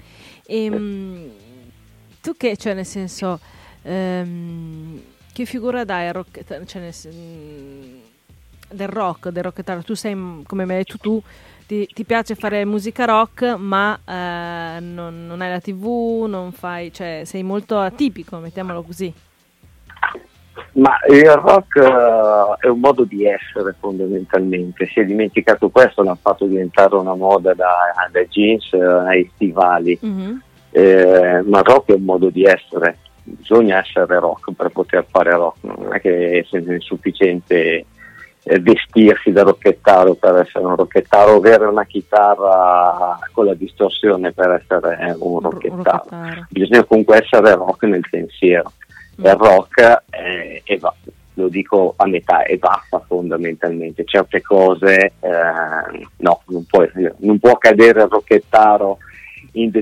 Tu che, cioè nel senso, che figura dai al rock, cioè del rockettaro? Tu sei, come mi hai detto tu, ti piace fare musica rock, ma non hai la TV, non fai, cioè sei molto atipico, mettiamolo così. Ma il rock è un modo di essere, fondamentalmente. Si è dimenticato questo, l'hanno fatto diventare una moda dai jeans ai stivali. Ma il rock è un modo di essere, bisogna essere rock per poter fare rock, non è che è sufficiente vestirsi da rocchettaro per essere un rocchettaro, avere una chitarra con la distorsione per essere un rocchettaro. Bisogna comunque essere rock nel pensiero. Il rock e va, lo dico a metà, e basta, fondamentalmente. Certe cose no, non può cadere il rocchettaro in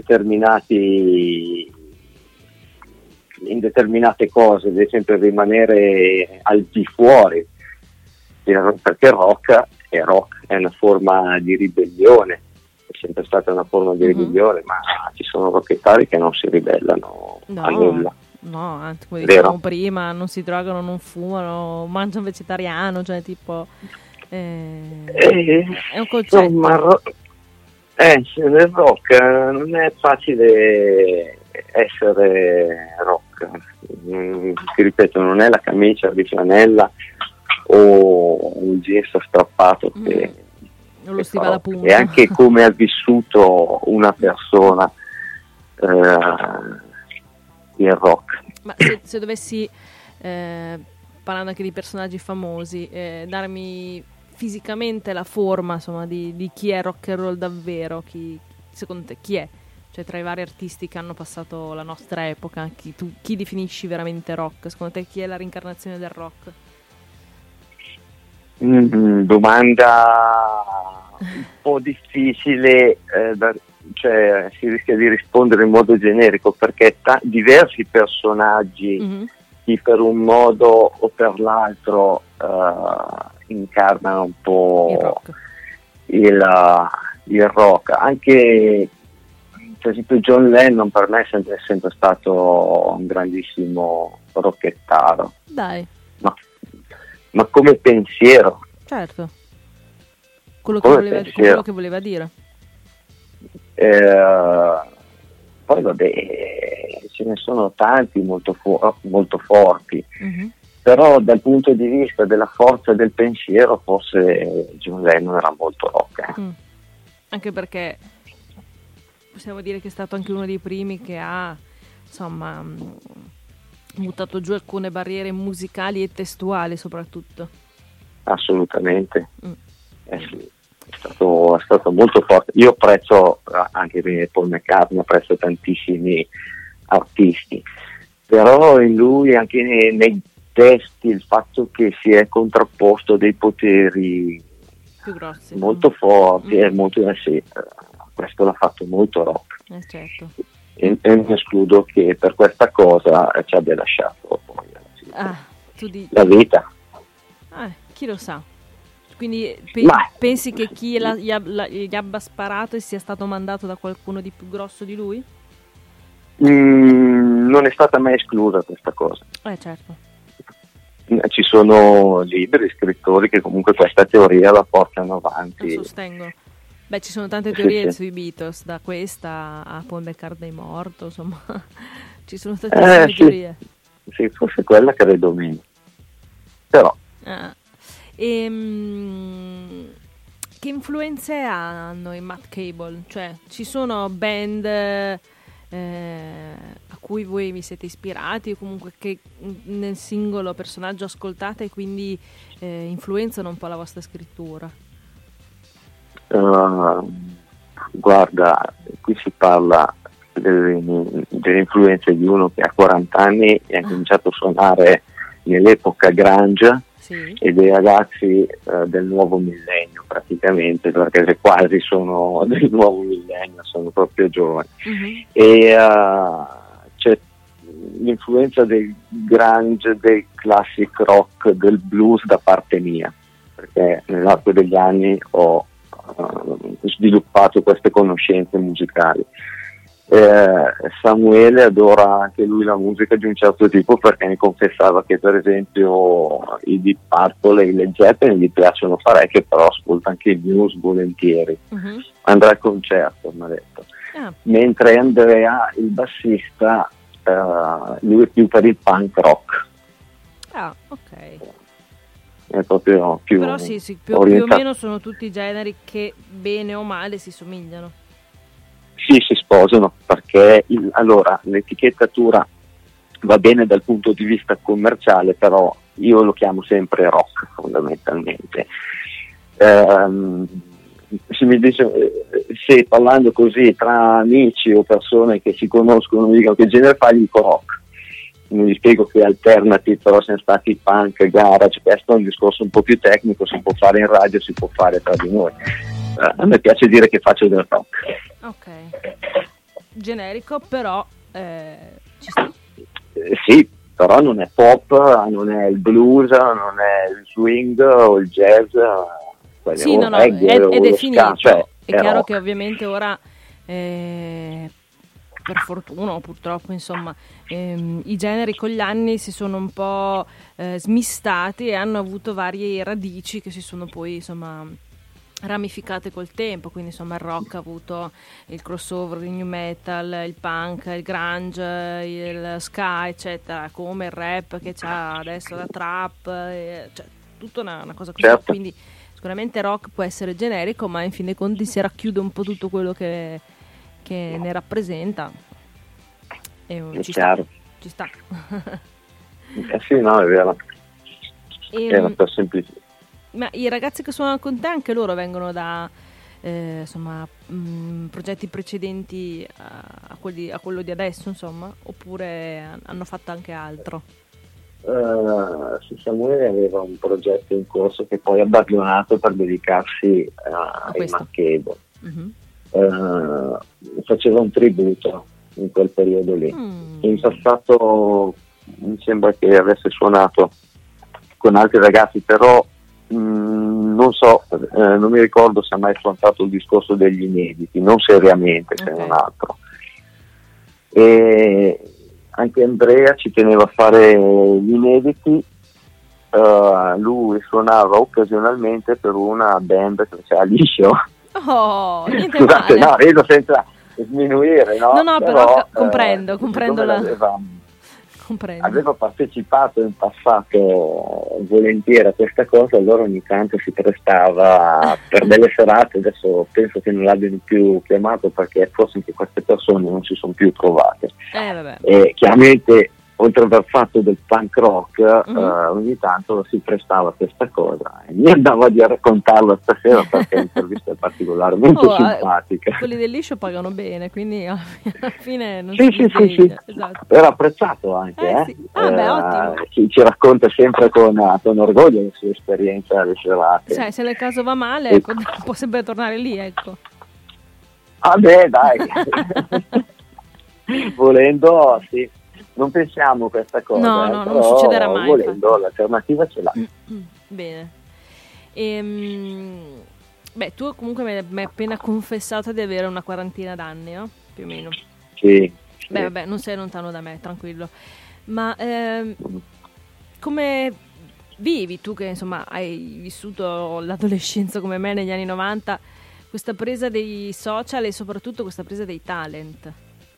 determinate cose, deve sempre rimanere al di fuori, perché il rock è una forma di ribellione, è sempre stata una forma di ribellione, ma ci sono rocchettari che non si ribellano a nulla. No, anzi, come dicevamo prima, non si drogano, non fumano, mangiano vegetariano, cioè tipo è un concetto. Nel rock non è facile essere rock. Ti ripeto, non è la camicia di flanella o un jeans strappato non lo stivale a punta. È anche come ha vissuto una persona il rock. Ma se dovessi, parlando anche di personaggi famosi, darmi fisicamente la forma, insomma, di chi è rock and roll davvero, secondo te chi è? Cioè, tra i vari artisti che hanno passato la nostra epoca, chi definisci veramente rock? Secondo te chi è la reincarnazione del rock? Domanda un po' difficile, cioè si rischia di rispondere in modo generico, perché diversi personaggi chi per un modo o per l'altro incarnano un po' il rock. Anche per esempio John Lennon per me è sempre stato un grandissimo rockettaro. Dai. Ma come pensiero. Certo. Quello che voleva dire. Poi vabbè, ce ne sono tanti molto forti, però dal punto di vista della forza del pensiero forse John Lennon era molto rock. Anche perché possiamo dire che è stato anche uno dei primi che ha, insomma, buttato giù alcune barriere musicali e testuali soprattutto. Assolutamente. Sì. È stato molto forte. Io apprezzo anche Paul McCartney, apprezzo tantissimi artisti, però in lui anche nei testi il fatto che si è contrapposto dei poteri più grossi, molto forti e molto questo l'ha fatto molto rock. Certo. E non escludo che per questa cosa ci abbia lasciato poi la vita. Chi lo sa. Quindi pensi che chi gli abbia sparato e sia stato mandato da qualcuno di più grosso di lui? Non è stata mai esclusa questa cosa. Certo. Ci sono libri, scrittori che comunque questa teoria la portano avanti. Lo sostengo. Beh, ci sono tante teorie sui Beatles, da questa a Paul McCartney morto, insomma, ci sono tantissime teorie. Sì, forse quella credo meno. Però. Che influenze hanno i Matt Cable? Cioè, ci sono band a cui voi vi siete ispirati o comunque che nel singolo personaggio ascoltate e quindi influenzano un po' la vostra scrittura? Guarda, qui si parla delle influenze di uno che ha 40 anni e ha cominciato a suonare nell'epoca grunge. Sì. E dei ragazzi del nuovo millennio praticamente, perché quasi sono del nuovo millennio, sono proprio giovani. E c'è l'influenza del grunge, del classic rock, del blues da parte mia, perché nell'arco degli anni ho sviluppato queste conoscenze musicali. Samuele adora anche lui la musica di un certo tipo, perché mi confessava che per esempio i Deep Purple e i Led Zeppelin gli piacciono parecchio, però ascolta anche i blues volentieri. Andrà al concerto, mi ha detto. Mentre Andrea, il bassista, lui è più per il punk rock. Ok. È proprio più però più o meno sono tutti generi che bene o male si somigliano. Sì, si sposano, perché allora l'etichettatura va bene dal punto di vista commerciale, però io lo chiamo sempre rock fondamentalmente. Se mi dice, se parlando così tra amici o persone che si conoscono mi dicono che genere fai, gli dico rock. Non gli spiego che alternative però siano stati punk, garage, questo è un discorso un po' più tecnico, si può fare in radio, si può fare tra di noi. A me piace dire che faccio del rock. Ok, generico, però ci sta. Sì, però non è pop, non è il blues, non è il swing o il jazz. Sì, no, è definito. Cioè, è chiaro rock. Che ovviamente ora, per fortuna o purtroppo, insomma, i generi con gli anni si sono un po' smistati e hanno avuto varie radici che si sono poi, insomma, ramificate col tempo, quindi insomma il rock ha avuto il crossover, il new metal, il punk, il grunge, il ska, eccetera, come il rap che c'ha adesso la trap, cioè tutta una cosa così, Certo. quindi sicuramente rock può essere generico, ma in fin dei conti si racchiude un po' tutto quello che ne rappresenta e È ci chiaro. sta. Sì, no, è vero. Era E, per semplice. ma i ragazzi che suonano con te anche loro vengono da insomma progetti precedenti a quello di adesso, insomma, oppure hanno fatto anche altro? Sì, Samuele aveva un progetto in corso che poi ha abbandonato per dedicarsi ai questo. Manchego. Mhm. Faceva un tributo in quel periodo lì. Mm. In passato mi sembra che avesse suonato con altri ragazzi, però non so, non mi ricordo se ha mai affrontato il discorso degli inediti, non seriamente, se Ok. non altro. E anche Andrea ci teneva a fare gli inediti. Lui suonava occasionalmente per una band che faceva liscio. Oh, niente Scusate, male. no, vedo senza sminuire, no? No, però comprendo siccome la... aveva Comprendo. partecipato in passato volentieri a questa cosa, allora ogni tanto si prestava per delle serate. Adesso penso che non l'abbiano più chiamato perché forse anche queste persone non si sono più trovate. Vabbè. E chiaramente, oltre ad aver fatto del punk rock, Mhm. ogni tanto si prestava a questa cosa e mi andava di raccontarlo stasera perché l'intervista è particolarmente Oh, simpatica. quelli del liscio pagano bene, quindi alla fine non Sì, si sì, sì, sì. litiglia. Esatto. Era apprezzato anche, Sì. Ah, beh, ottimo. ci racconta sempre con orgoglio la sua esperienza alle serate. Cioè, se nel caso va male, E- può sempre tornare lì, ecco. Ah beh, dai. Volendo, sì. Non pensiamo a questa cosa, No, non però succederà mai, volendo infatti. l'alternativa ce l'ha. Bene. Beh, tu comunque mi hai appena confessato di avere una quarantina d'anni, no? Più o meno. Sì, sì. Beh, vabbè, non sei lontano da me, tranquillo. Ma come vivi tu che insomma hai vissuto l'adolescenza come me negli anni 90, questa presa dei social e soprattutto questa presa dei talent?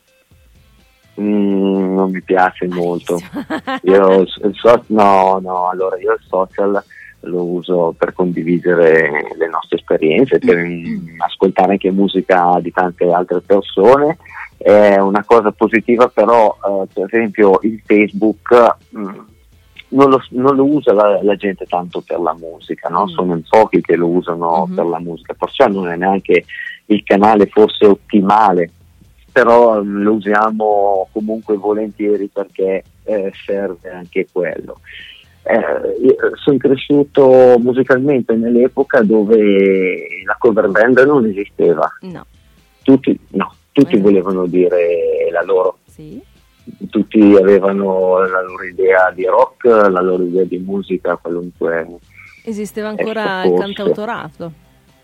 Non mi piace molto. Malissimo. Allora io il social lo uso per condividere le nostre esperienze, per ascoltare anche musica di tante altre persone. È una cosa positiva, però per esempio il Facebook non lo usa la gente tanto per la musica, no? Sono in pochi che lo usano per la musica, perciò non è neanche il canale forse ottimale, però lo usiamo comunque volentieri perché serve anche quello. Io sono cresciuto musicalmente nell'epoca dove la cover band non esisteva, No. tutti volevano dire la loro, Sì. tutti avevano la loro idea di rock, la loro idea di musica, qualunque Esisteva ancora ecco, il forse. cantautorato.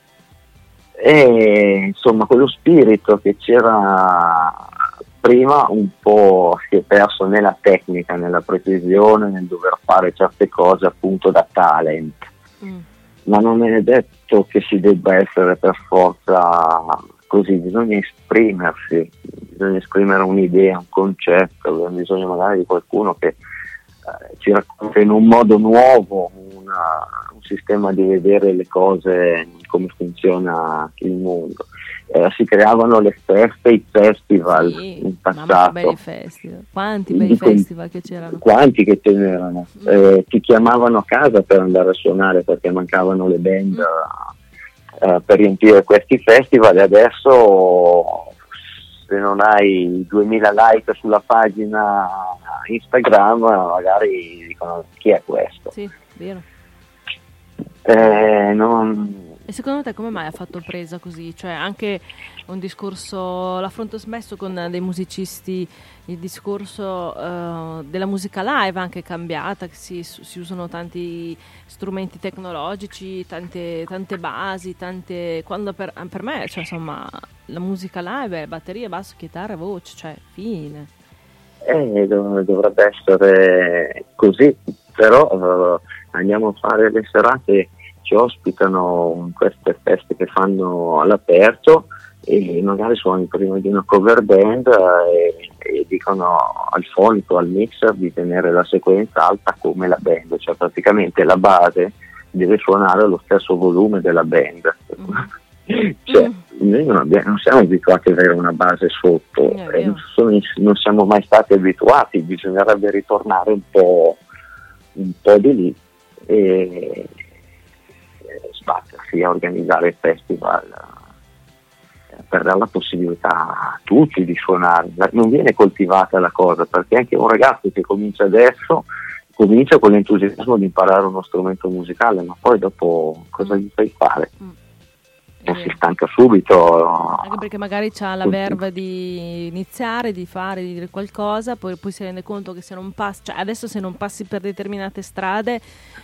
E insomma quello spirito che c'era prima un po' si è perso nella tecnica, nella precisione, nel dover fare certe cose appunto da talent, ma non è detto che si debba essere per forza così, bisogna esprimersi, bisogna esprimere un'idea, un concetto, abbiamo bisogno magari di qualcuno che ci racconta in un modo nuovo un sistema di vedere le cose, come funziona il mondo. Si creavano le feste, i festival in Mamma, che passato. belli festival. Quanti bei Dico, festival che c'erano. Quanti che ce n'erano. Ti chiamavano a casa per andare a suonare perché mancavano le band per riempire questi festival, e adesso se non hai 2000 like sulla pagina Instagram magari dicono chi è questo. Sì, vero. E secondo te come mai ha fatto presa così? Cioè anche un discorso, l'affronto smesso con dei musicisti, il discorso della musica live anche è cambiata, che si usano tanti strumenti tecnologici, tante basi, quando per me, cioè insomma, la musica live è batteria, basso, chitarra, voce, cioè fine. Dovrebbe essere così, però andiamo a fare le serate ci ospitano in queste feste che fanno all'aperto e magari suoni prima di una cover band e dicono al fonico, al mixer di tenere la sequenza alta come la band, cioè praticamente la base deve suonare allo stesso volume della band. Cioè, noi non siamo abituati ad avere una base sotto, non siamo mai stati abituati, bisognerebbe ritornare un po' di lì e sbattersi a organizzare il festival per dare la possibilità a tutti di suonare. Non viene coltivata la cosa, perché anche un ragazzo che comincia adesso comincia con l'entusiasmo di imparare uno strumento musicale, ma poi dopo cosa gli fai fare? Si stanca subito, anche perché magari c'ha la verve di iniziare, di fare, di dire qualcosa, poi si rende conto che se non passi, cioè adesso se non passi per determinate strade,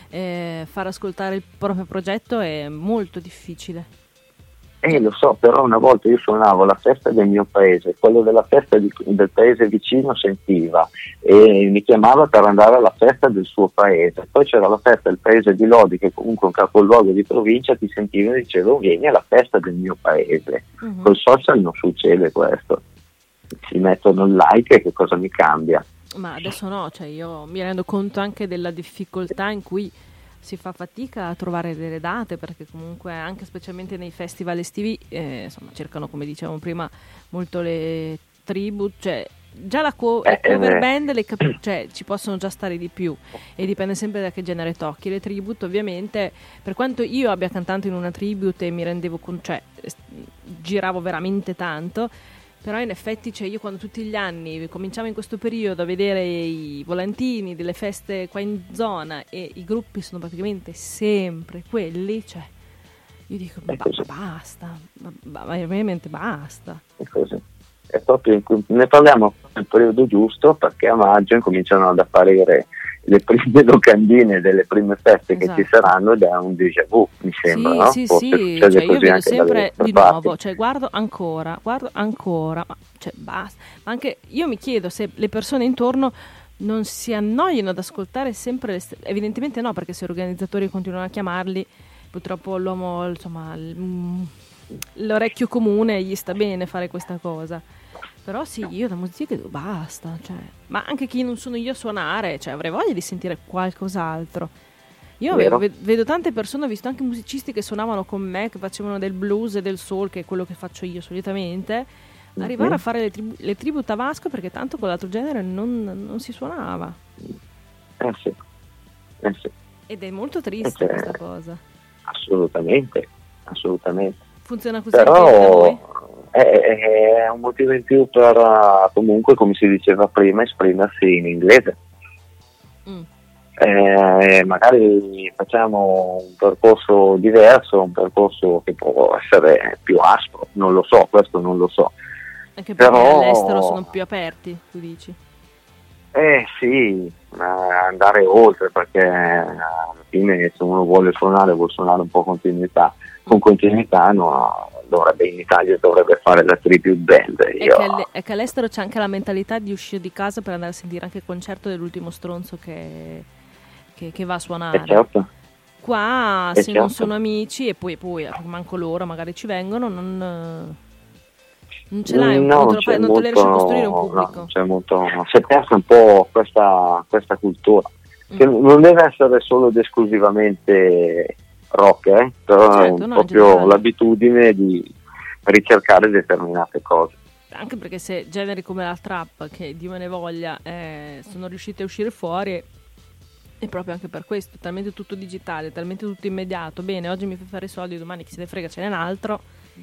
far ascoltare il proprio progetto è molto difficile. Lo so, però una volta io suonavo la festa del mio paese, quello della festa del paese vicino sentiva e mi chiamava per andare alla festa del suo paese, poi c'era la festa del paese di Lodi, che comunque è un capoluogo di provincia, ti sentivo e dicevo vieni alla festa del mio paese. Col social non succede questo, si mettono il like e che cosa mi cambia? Ma adesso no, cioè io mi rendo conto anche della difficoltà in cui si fa fatica a trovare delle date, perché comunque anche specialmente nei festival estivi insomma cercano, come dicevamo prima, molto le tribù, cioè già la cover band cioè, ci possono già stare di più e dipende sempre da che genere tocchi. Le tribute ovviamente, per quanto io abbia cantato in una tribute e mi rendevo cioè giravo veramente tanto, però in effetti cioè io quando tutti gli anni cominciamo in questo periodo a vedere i volantini delle feste qua in zona e i gruppi sono praticamente sempre quelli, cioè io dico basta, ma veramente basta. È così. È proprio ne parliamo nel periodo giusto, perché a maggio incominciano ad apparire le prime locandine delle prime feste che ci saranno, ed è un déjà vu, mi sembra, no? Sì, cioè io vedo sempre di nuovo, cioè guardo ancora, ma cioè basta. Ma anche io mi chiedo se le persone intorno non si annoiano ad ascoltare sempre evidentemente no, perché se gli organizzatori continuano a chiamarli, purtroppo l'uomo, insomma, l'orecchio comune gli sta bene fare questa cosa. Però sì, io da musica basta, cioè, ma anche chi non sono io a suonare, cioè avrei voglia di sentire qualcos'altro. Io vedo tante persone, ho visto anche musicisti che suonavano con me, che facevano del blues e del soul, che è quello che faccio io solitamente, arrivare a fare le tribute a Vasco, perché tanto con l'altro genere non si suonava. Sì. Ed è molto triste questa cosa. Assolutamente. Funziona così però anche da voi? È un motivo in più per comunque, come si diceva prima, esprimersi in inglese. Magari facciamo un percorso diverso, un percorso che può essere più aspro, non lo so, questo non lo so. Anche perché all'estero sono più aperti, tu dici? Sì, andare oltre, perché alla fine se uno vuole suonare un po' con continuità no, in Italia dovrebbe fare la tribute band. È che all'estero c'è anche la mentalità di uscire di casa per andare a sentire anche il concerto dell'ultimo stronzo che va a suonare. Certo. Qua se non sono amici e poi manco loro magari ci vengono, non ce l'hai non te le riesci a costruire un pubblico. Si è persa un po' questa cultura, che non deve essere solo ed esclusivamente rock, però certo, è proprio l'abitudine di ricercare determinate cose. Anche perché se generi come la trap, che Dio me ne voglia, sono riusciti a uscire fuori, è proprio anche per questo, talmente tutto digitale, talmente tutto immediato, bene, oggi mi fai fare i soldi, domani chi se ne frega ce n'è un altro,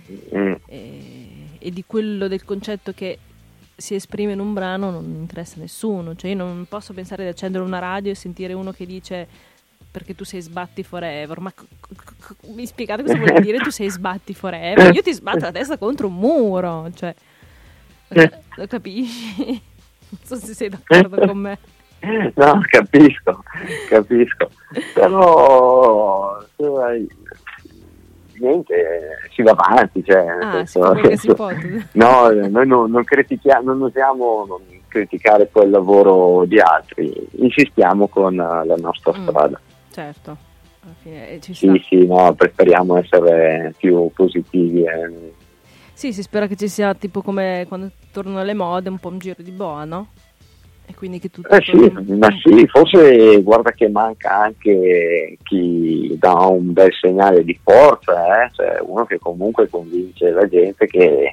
e di quello del concetto che si esprime in un brano non interessa a nessuno. Cioè io non posso pensare di accendere una radio e sentire uno che dice perché tu sei sbatti forever, ma mi spiegate cosa vuol dire tu sei sbatti forever? Io ti sbatto la testa contro un muro, cioè lo capisci? Non so se sei d'accordo con me. No, capisco, però niente, si va avanti, cioè si può. No, noi non critichiamo, non usiamo criticare quel lavoro di altri, insistiamo con la nostra strada. Certo. alla fine ci Sì, sta. sì, no, preferiamo essere più positivi. Sì, si spera che ci sia tipo come quando tornano le mode, un po' un giro di boa, no? E quindi che tutto Sì, ma sì, forse guarda che manca anche chi dà un bel segnale di forza, cioè uno che comunque convince la gente che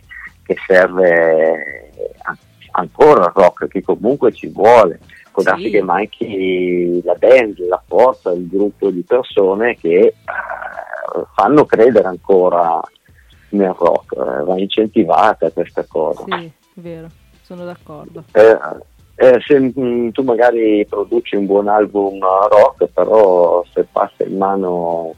serve ancora il rock, che comunque ci vuole. Può darsi Sì. che manchi la band, la forza, il gruppo di persone che fanno credere ancora nel rock, va incentivata questa cosa. Sì, è vero, sono d'accordo. Se tu magari produci un buon album rock, però se passa in mano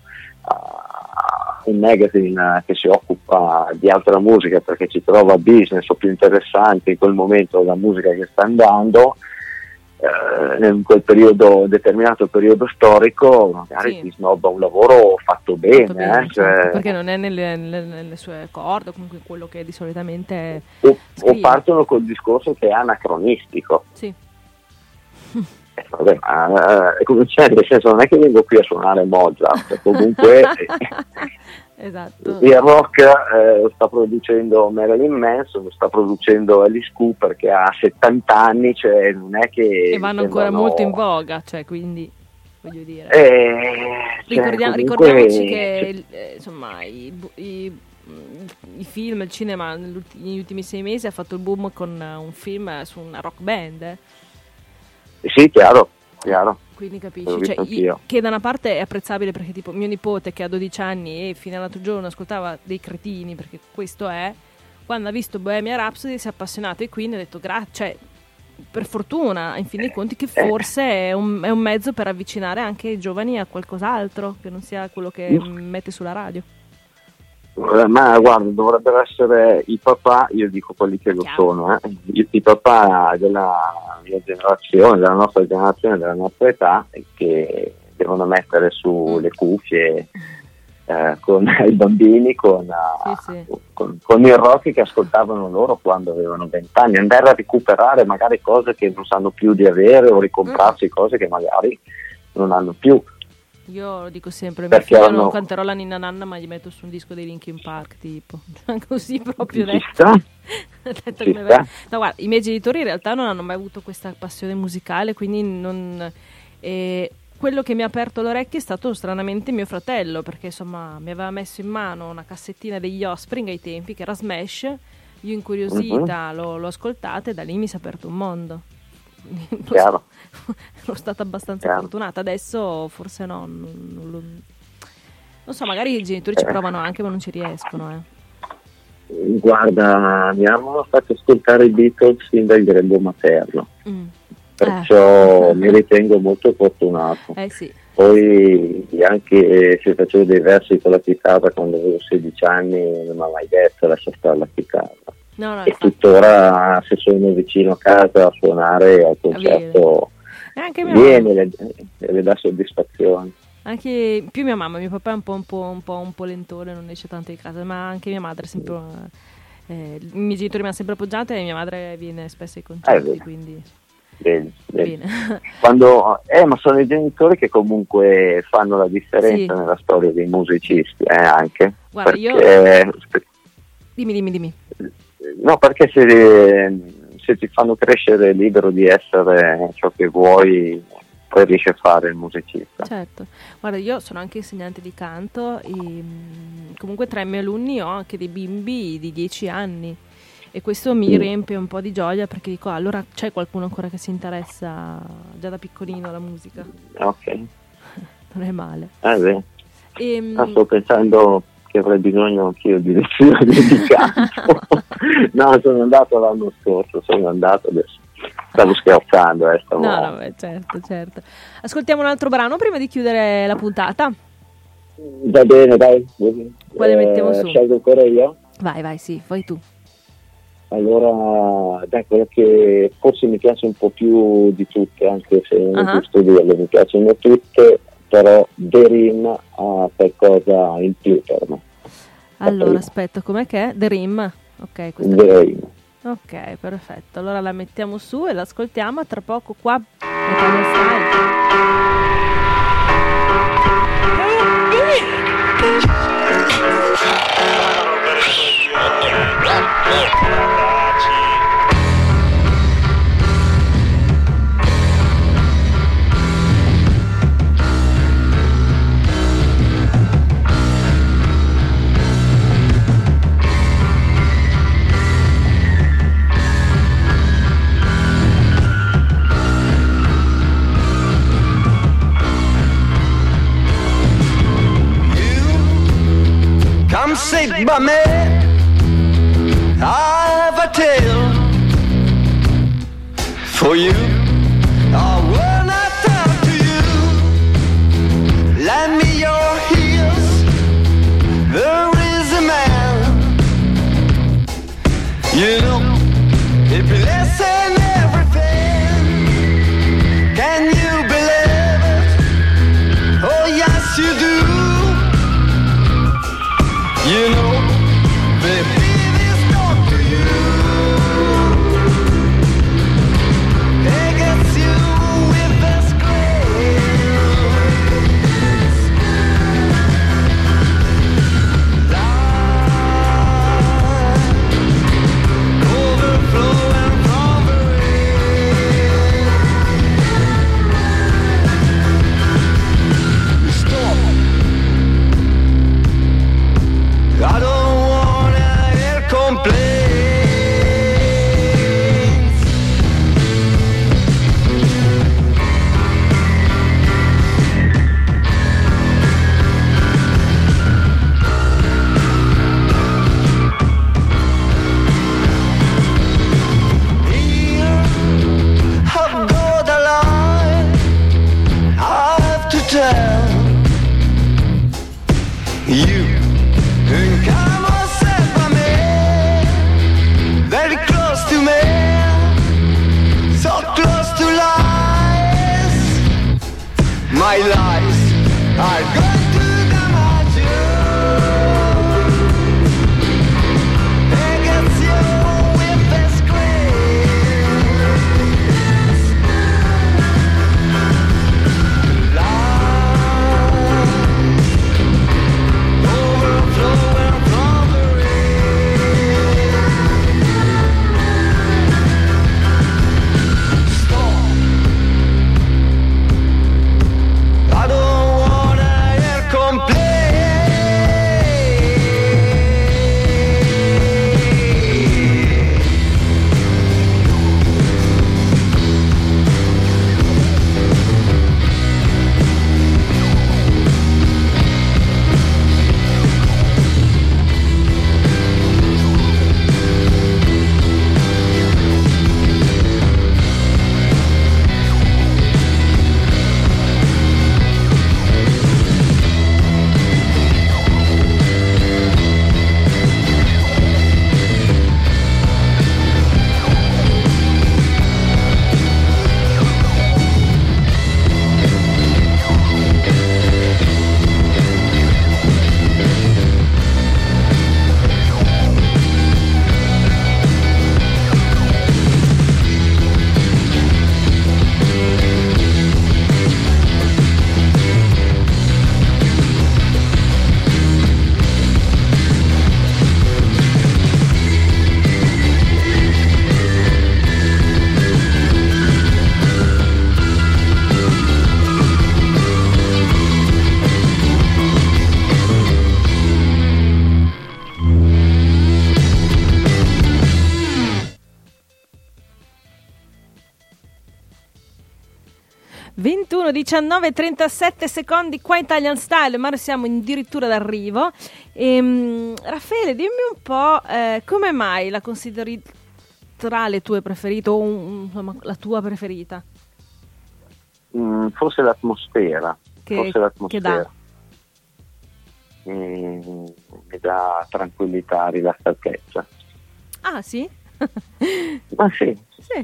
a un magazine che si occupa di altra musica perché ci trova business o più interessante in quel momento la musica che sta andando, in quel periodo, determinato periodo storico, magari Sì. si snobba un lavoro fatto bene, Fatto bene, cioè, certo, perché non è nelle sue corde, comunque quello che di solitamente o scrive. partono col discorso che è anacronistico. Sì. Vabbè, ma cioè, nel senso, non è che vengo qui a suonare Mozart, comunque Esatto. il rock lo sta producendo Marilyn Manson, lo sta producendo Alice Cooper che ha 70 anni, cioè non è che E vanno ancora sembrano- molto in voga, cioè quindi voglio dire. cioè, comunque- Ricordiamoci che insomma i film, il cinema negli ultimi 6 mesi ha fatto il boom con un film su una rock band. Sì, chiaro. Quindi L'ho capisci, visto cioè, anch'io. che da una parte è apprezzabile perché tipo mio nipote che ha 12 anni e fino all'altro giorno ascoltava dei cretini, perché questo è, quando ha visto Bohemian Rhapsody si è appassionato e quindi ha detto cioè, per fortuna, in fin dei conti, che forse è un mezzo per avvicinare anche i giovani a qualcos'altro, che non sia quello che mette sulla radio. Ma guarda, dovrebbero essere i papà, io dico quelli che lo Chiaro. sono, i papà della mia generazione, della nostra generazione, della nostra età, che devono mettere su le cuffie con i bambini, con il rock che ascoltavano loro quando avevano 20 anni, andare a recuperare magari cose che non sanno più di avere o ricomprarsi cose che magari non hanno più. Io lo dico sempre, mio Perché figlio hanno- non canterò la Ninna Nanna, ma gli metto su un disco dei Linkin Park, tipo. Così proprio Ci detto. sta? Detto Ci come sta. no, guarda, i miei genitori in realtà non hanno mai avuto questa passione musicale, quindi non... quello che mi ha aperto le orecchie è stato stranamente mio fratello, perché insomma mi aveva messo in mano una cassettina degli Offspring ai tempi, che era Smash, io incuriosita l'ho ascoltata e da lì mi si è aperto un mondo. Quindi Chiaro. sono stata abbastanza Chiaro. fortunata, adesso forse no, non so, magari i genitori ci provano anche ma non ci riescono. Guarda, mi hanno fatto ascoltare i Beatles fin dal grembo materno, Mm. perciò mi ritengo molto fortunato. Sì. Poi anche se facevo dei versi con la chitarra quando avevo 16 anni non mi ha mai detto lascia stare la chitarra. No, E infatti. tuttora se sono vicino a casa a suonare al concerto E anche mia viene mamma, e le dà soddisfazione. anche più mia mamma, mio papà è un po' lentone, non esce tanto di casa, ma anche mia madre è sempre i miei genitori mi hanno sempre appoggiata e mia madre viene spesso ai concerti, bene. quindi Bene. bene. Ma sono i genitori che comunque fanno la differenza Sì. nella storia dei musicisti, anche. Guarda, perché, Dimmi. No, perché se ti fanno crescere libero di essere ciò che vuoi, poi riesci a fare il musicista. Certo, guarda, io sono anche insegnante di canto e comunque tra i miei alunni ho anche dei bimbi di 10 anni e questo mi riempie un po' di gioia perché dico, allora c'è qualcuno ancora che si interessa già da piccolino alla musica, Ok, non è male. beh. E, Sto pensando che avrei bisogno anch'io di lezioni di canto. No, sono andato l'anno scorso, adesso. Stavo scherzando, stavo... no, beh, certo. Ascoltiamo un altro brano prima di chiudere la puntata. Va bene, dai. Quale mettiamo su? Scelgo ancora io? Vai, sì, fai tu. Allora, dai, quella che forse mi piace un po' più di tutte, anche se non è giusto dirlo, mi piacciono tutte, però The Rim ha qualcosa in più per me. Allora, aspetta, com'è che è? The Rim. Ok, questa The Rim. Ok, perfetto. Allora la mettiamo su e l'ascoltiamo tra poco qua. Metal Style. saved by me. I have a tale for you. I will not talk to you. Lend me your heels. There is a man, you know, he believes in everything. Can you believe it? Oh yes you do. You know, baby, this talk to you. It gets you with this grace. Life overflowing from the rain. Stop. I don't wanna hear complaints. Here I've got a lie I have to tell you. And come on, set by me, very close to me, so close to lies. My lies are going to damage you. It gets you with this grace. Lies overflowing from the rain. Stop. I don't wanna hear complaints. Sono 19:37 qua Italian Style, ma siamo addirittura d'arrivo. Raffaele, dimmi un po' come mai la consideri tra le tue preferite o insomma, la tua preferita? Forse l'atmosfera. Che dà? Mi dà tranquillità, rilassatezza. Ah, sì? Ma sì. Sì.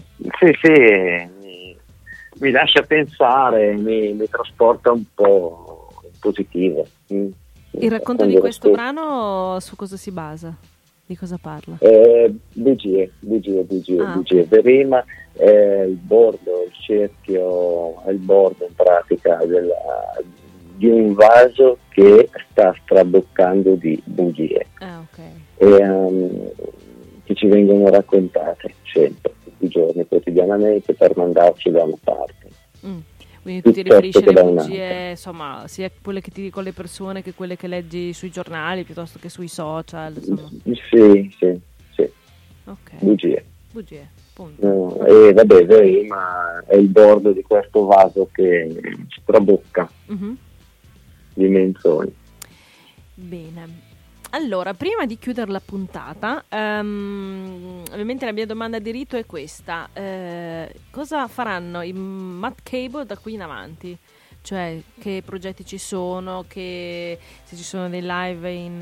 Mi lascia pensare, mi trasporta un po' in positivo. Il racconto di questo brano su cosa si basa? Di cosa parla? Bugie. Okay. Verima è il bordo, il cerchio, è il bordo in pratica di un vaso che sta straboccando di bugie. Ok. Che ci vengono raccontate sempre, tutti i giorni, quotidianamente, per mandarci da una parte. Quindi tu ti riferisci alle bugie, insomma, sia quelle che ti dicono le persone che quelle che leggi sui giornali piuttosto che sui social, insomma. Sì. Ok. Bugie, punto. E vabbè, Verima è il bordo di questo vaso che strabocca di menzogne. Bene. Allora, prima di chiudere la puntata, ovviamente la mia domanda di rito è questa: cosa faranno i Mad Cable da qui in avanti? Cioè, che progetti ci sono, se ci sono dei live in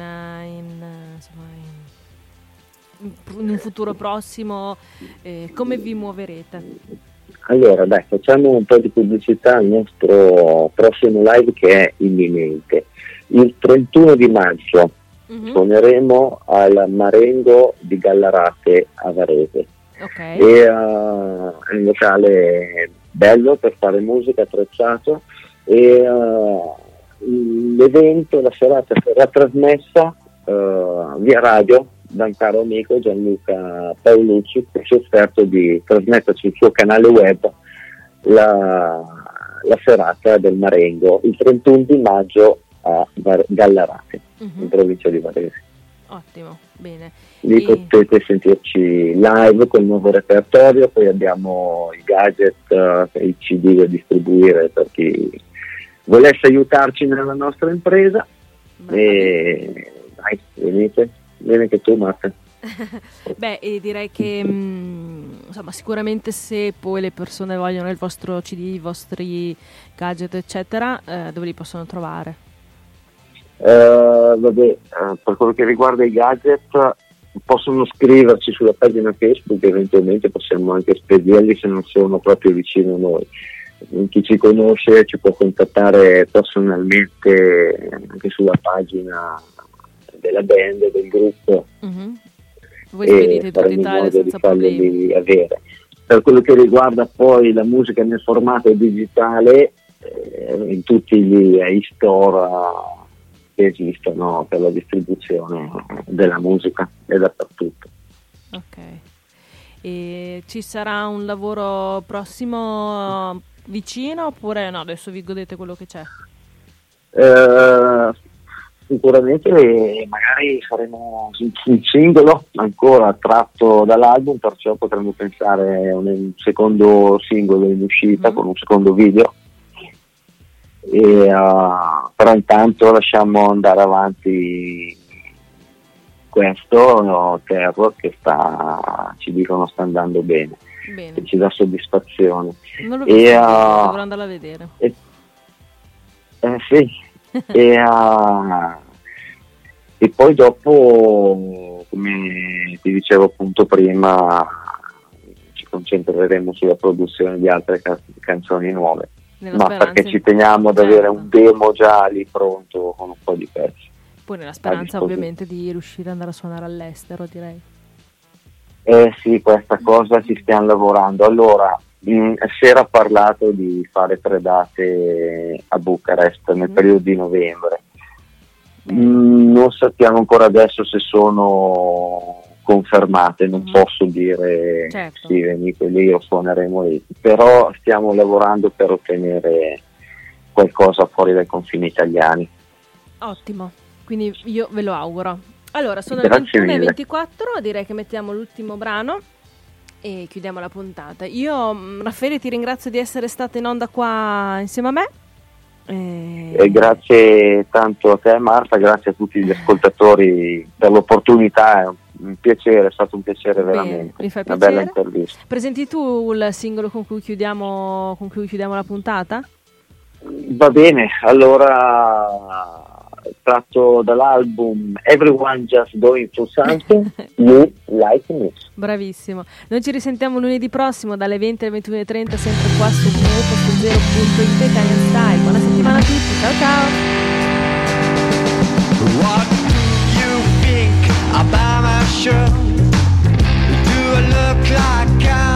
un futuro prossimo, come vi muoverete? Allora, dai, facciamo un po' di pubblicità al nostro prossimo live che è imminente. Il 31 di maggio suoneremo al Marengo di Gallarate a Varese. Okay. E, è un locale bello per fare musica, attrezzato, e l'evento, la serata sarà trasmessa via radio da un caro amico, Gianluca Paolucci, che si è offerto di trasmetterci sul suo canale web la serata del Marengo il 31 di maggio a Gallarate, in provincia di Varese. Ottimo, bene. Lì potete sentirci live col nuovo repertorio, poi abbiamo i gadget, i CD da distribuire per chi volesse aiutarci nella nostra impresa. E dai, venite, vieni anche tu, Marta. Beh, direi che insomma, sicuramente se poi le persone vogliono il vostro CD, i vostri gadget eccetera, dove li possono trovare? Per quello che riguarda i gadget, possono scriverci sulla pagina Facebook, eventualmente possiamo anche spedirli se non sono proprio vicino a noi. Chi ci conosce ci può contattare personalmente anche sulla pagina della band, del gruppo. Voi spedite tutta l'Italia senza problemi. Avere. Per quello che riguarda poi la musica nel formato digitale, in tutti gli e-store che esistono per la distribuzione della musica e dappertutto. Ok. E ci sarà un lavoro prossimo vicino oppure no? Adesso vi godete quello che c'è? Sicuramente magari faremo un singolo ancora tratto dall'album, perciò potremmo pensare a un secondo singolo in uscita con un secondo video. Però intanto lasciamo andare avanti questo Terror che ci dicono sta andando bene. Che ci dà soddisfazione. Non l'ho visto, dovrò andarla a vedere. Sì. E poi dopo, come ti dicevo appunto prima, ci concentreremo sulla produzione di altre canzoni nuove. Ma perché ci teniamo ad avere un demo già lì pronto con un po' di pezzi. Poi nella speranza ovviamente di riuscire ad andare a suonare all'estero, direi. Sì, questa cosa ci stiamo lavorando. Allora, si era parlato di fare 3 date a Bucarest nel periodo di novembre. Non sappiamo ancora adesso se sono confermate, non posso dire sì, venite lì o suoneremo lì, però stiamo lavorando per ottenere qualcosa fuori dai confini italiani. Ottimo, quindi io ve lo auguro. Allora, sono le 21:24, direi che mettiamo l'ultimo brano e chiudiamo la puntata. Io, Raffaele, ti ringrazio di essere stato in onda qua insieme a me. E grazie tanto a te, Marta, grazie a tutti gli ascoltatori per l'opportunità, è un piacere, è stato un piacere veramente. Mi fai una piacere. Bella intervista. Presenti tu il singolo con cui chiudiamo la puntata? Va bene, allora tratto dall'album Everyone Just Going Through Something, You Like Me. Bravissimo. Noi ci risentiamo lunedì prossimo dalle 20 alle 21:30 sempre qua su Mio.0.it Italian Style. Buona settimana a tutti, ciao ciao. What you think about my show? Do I look like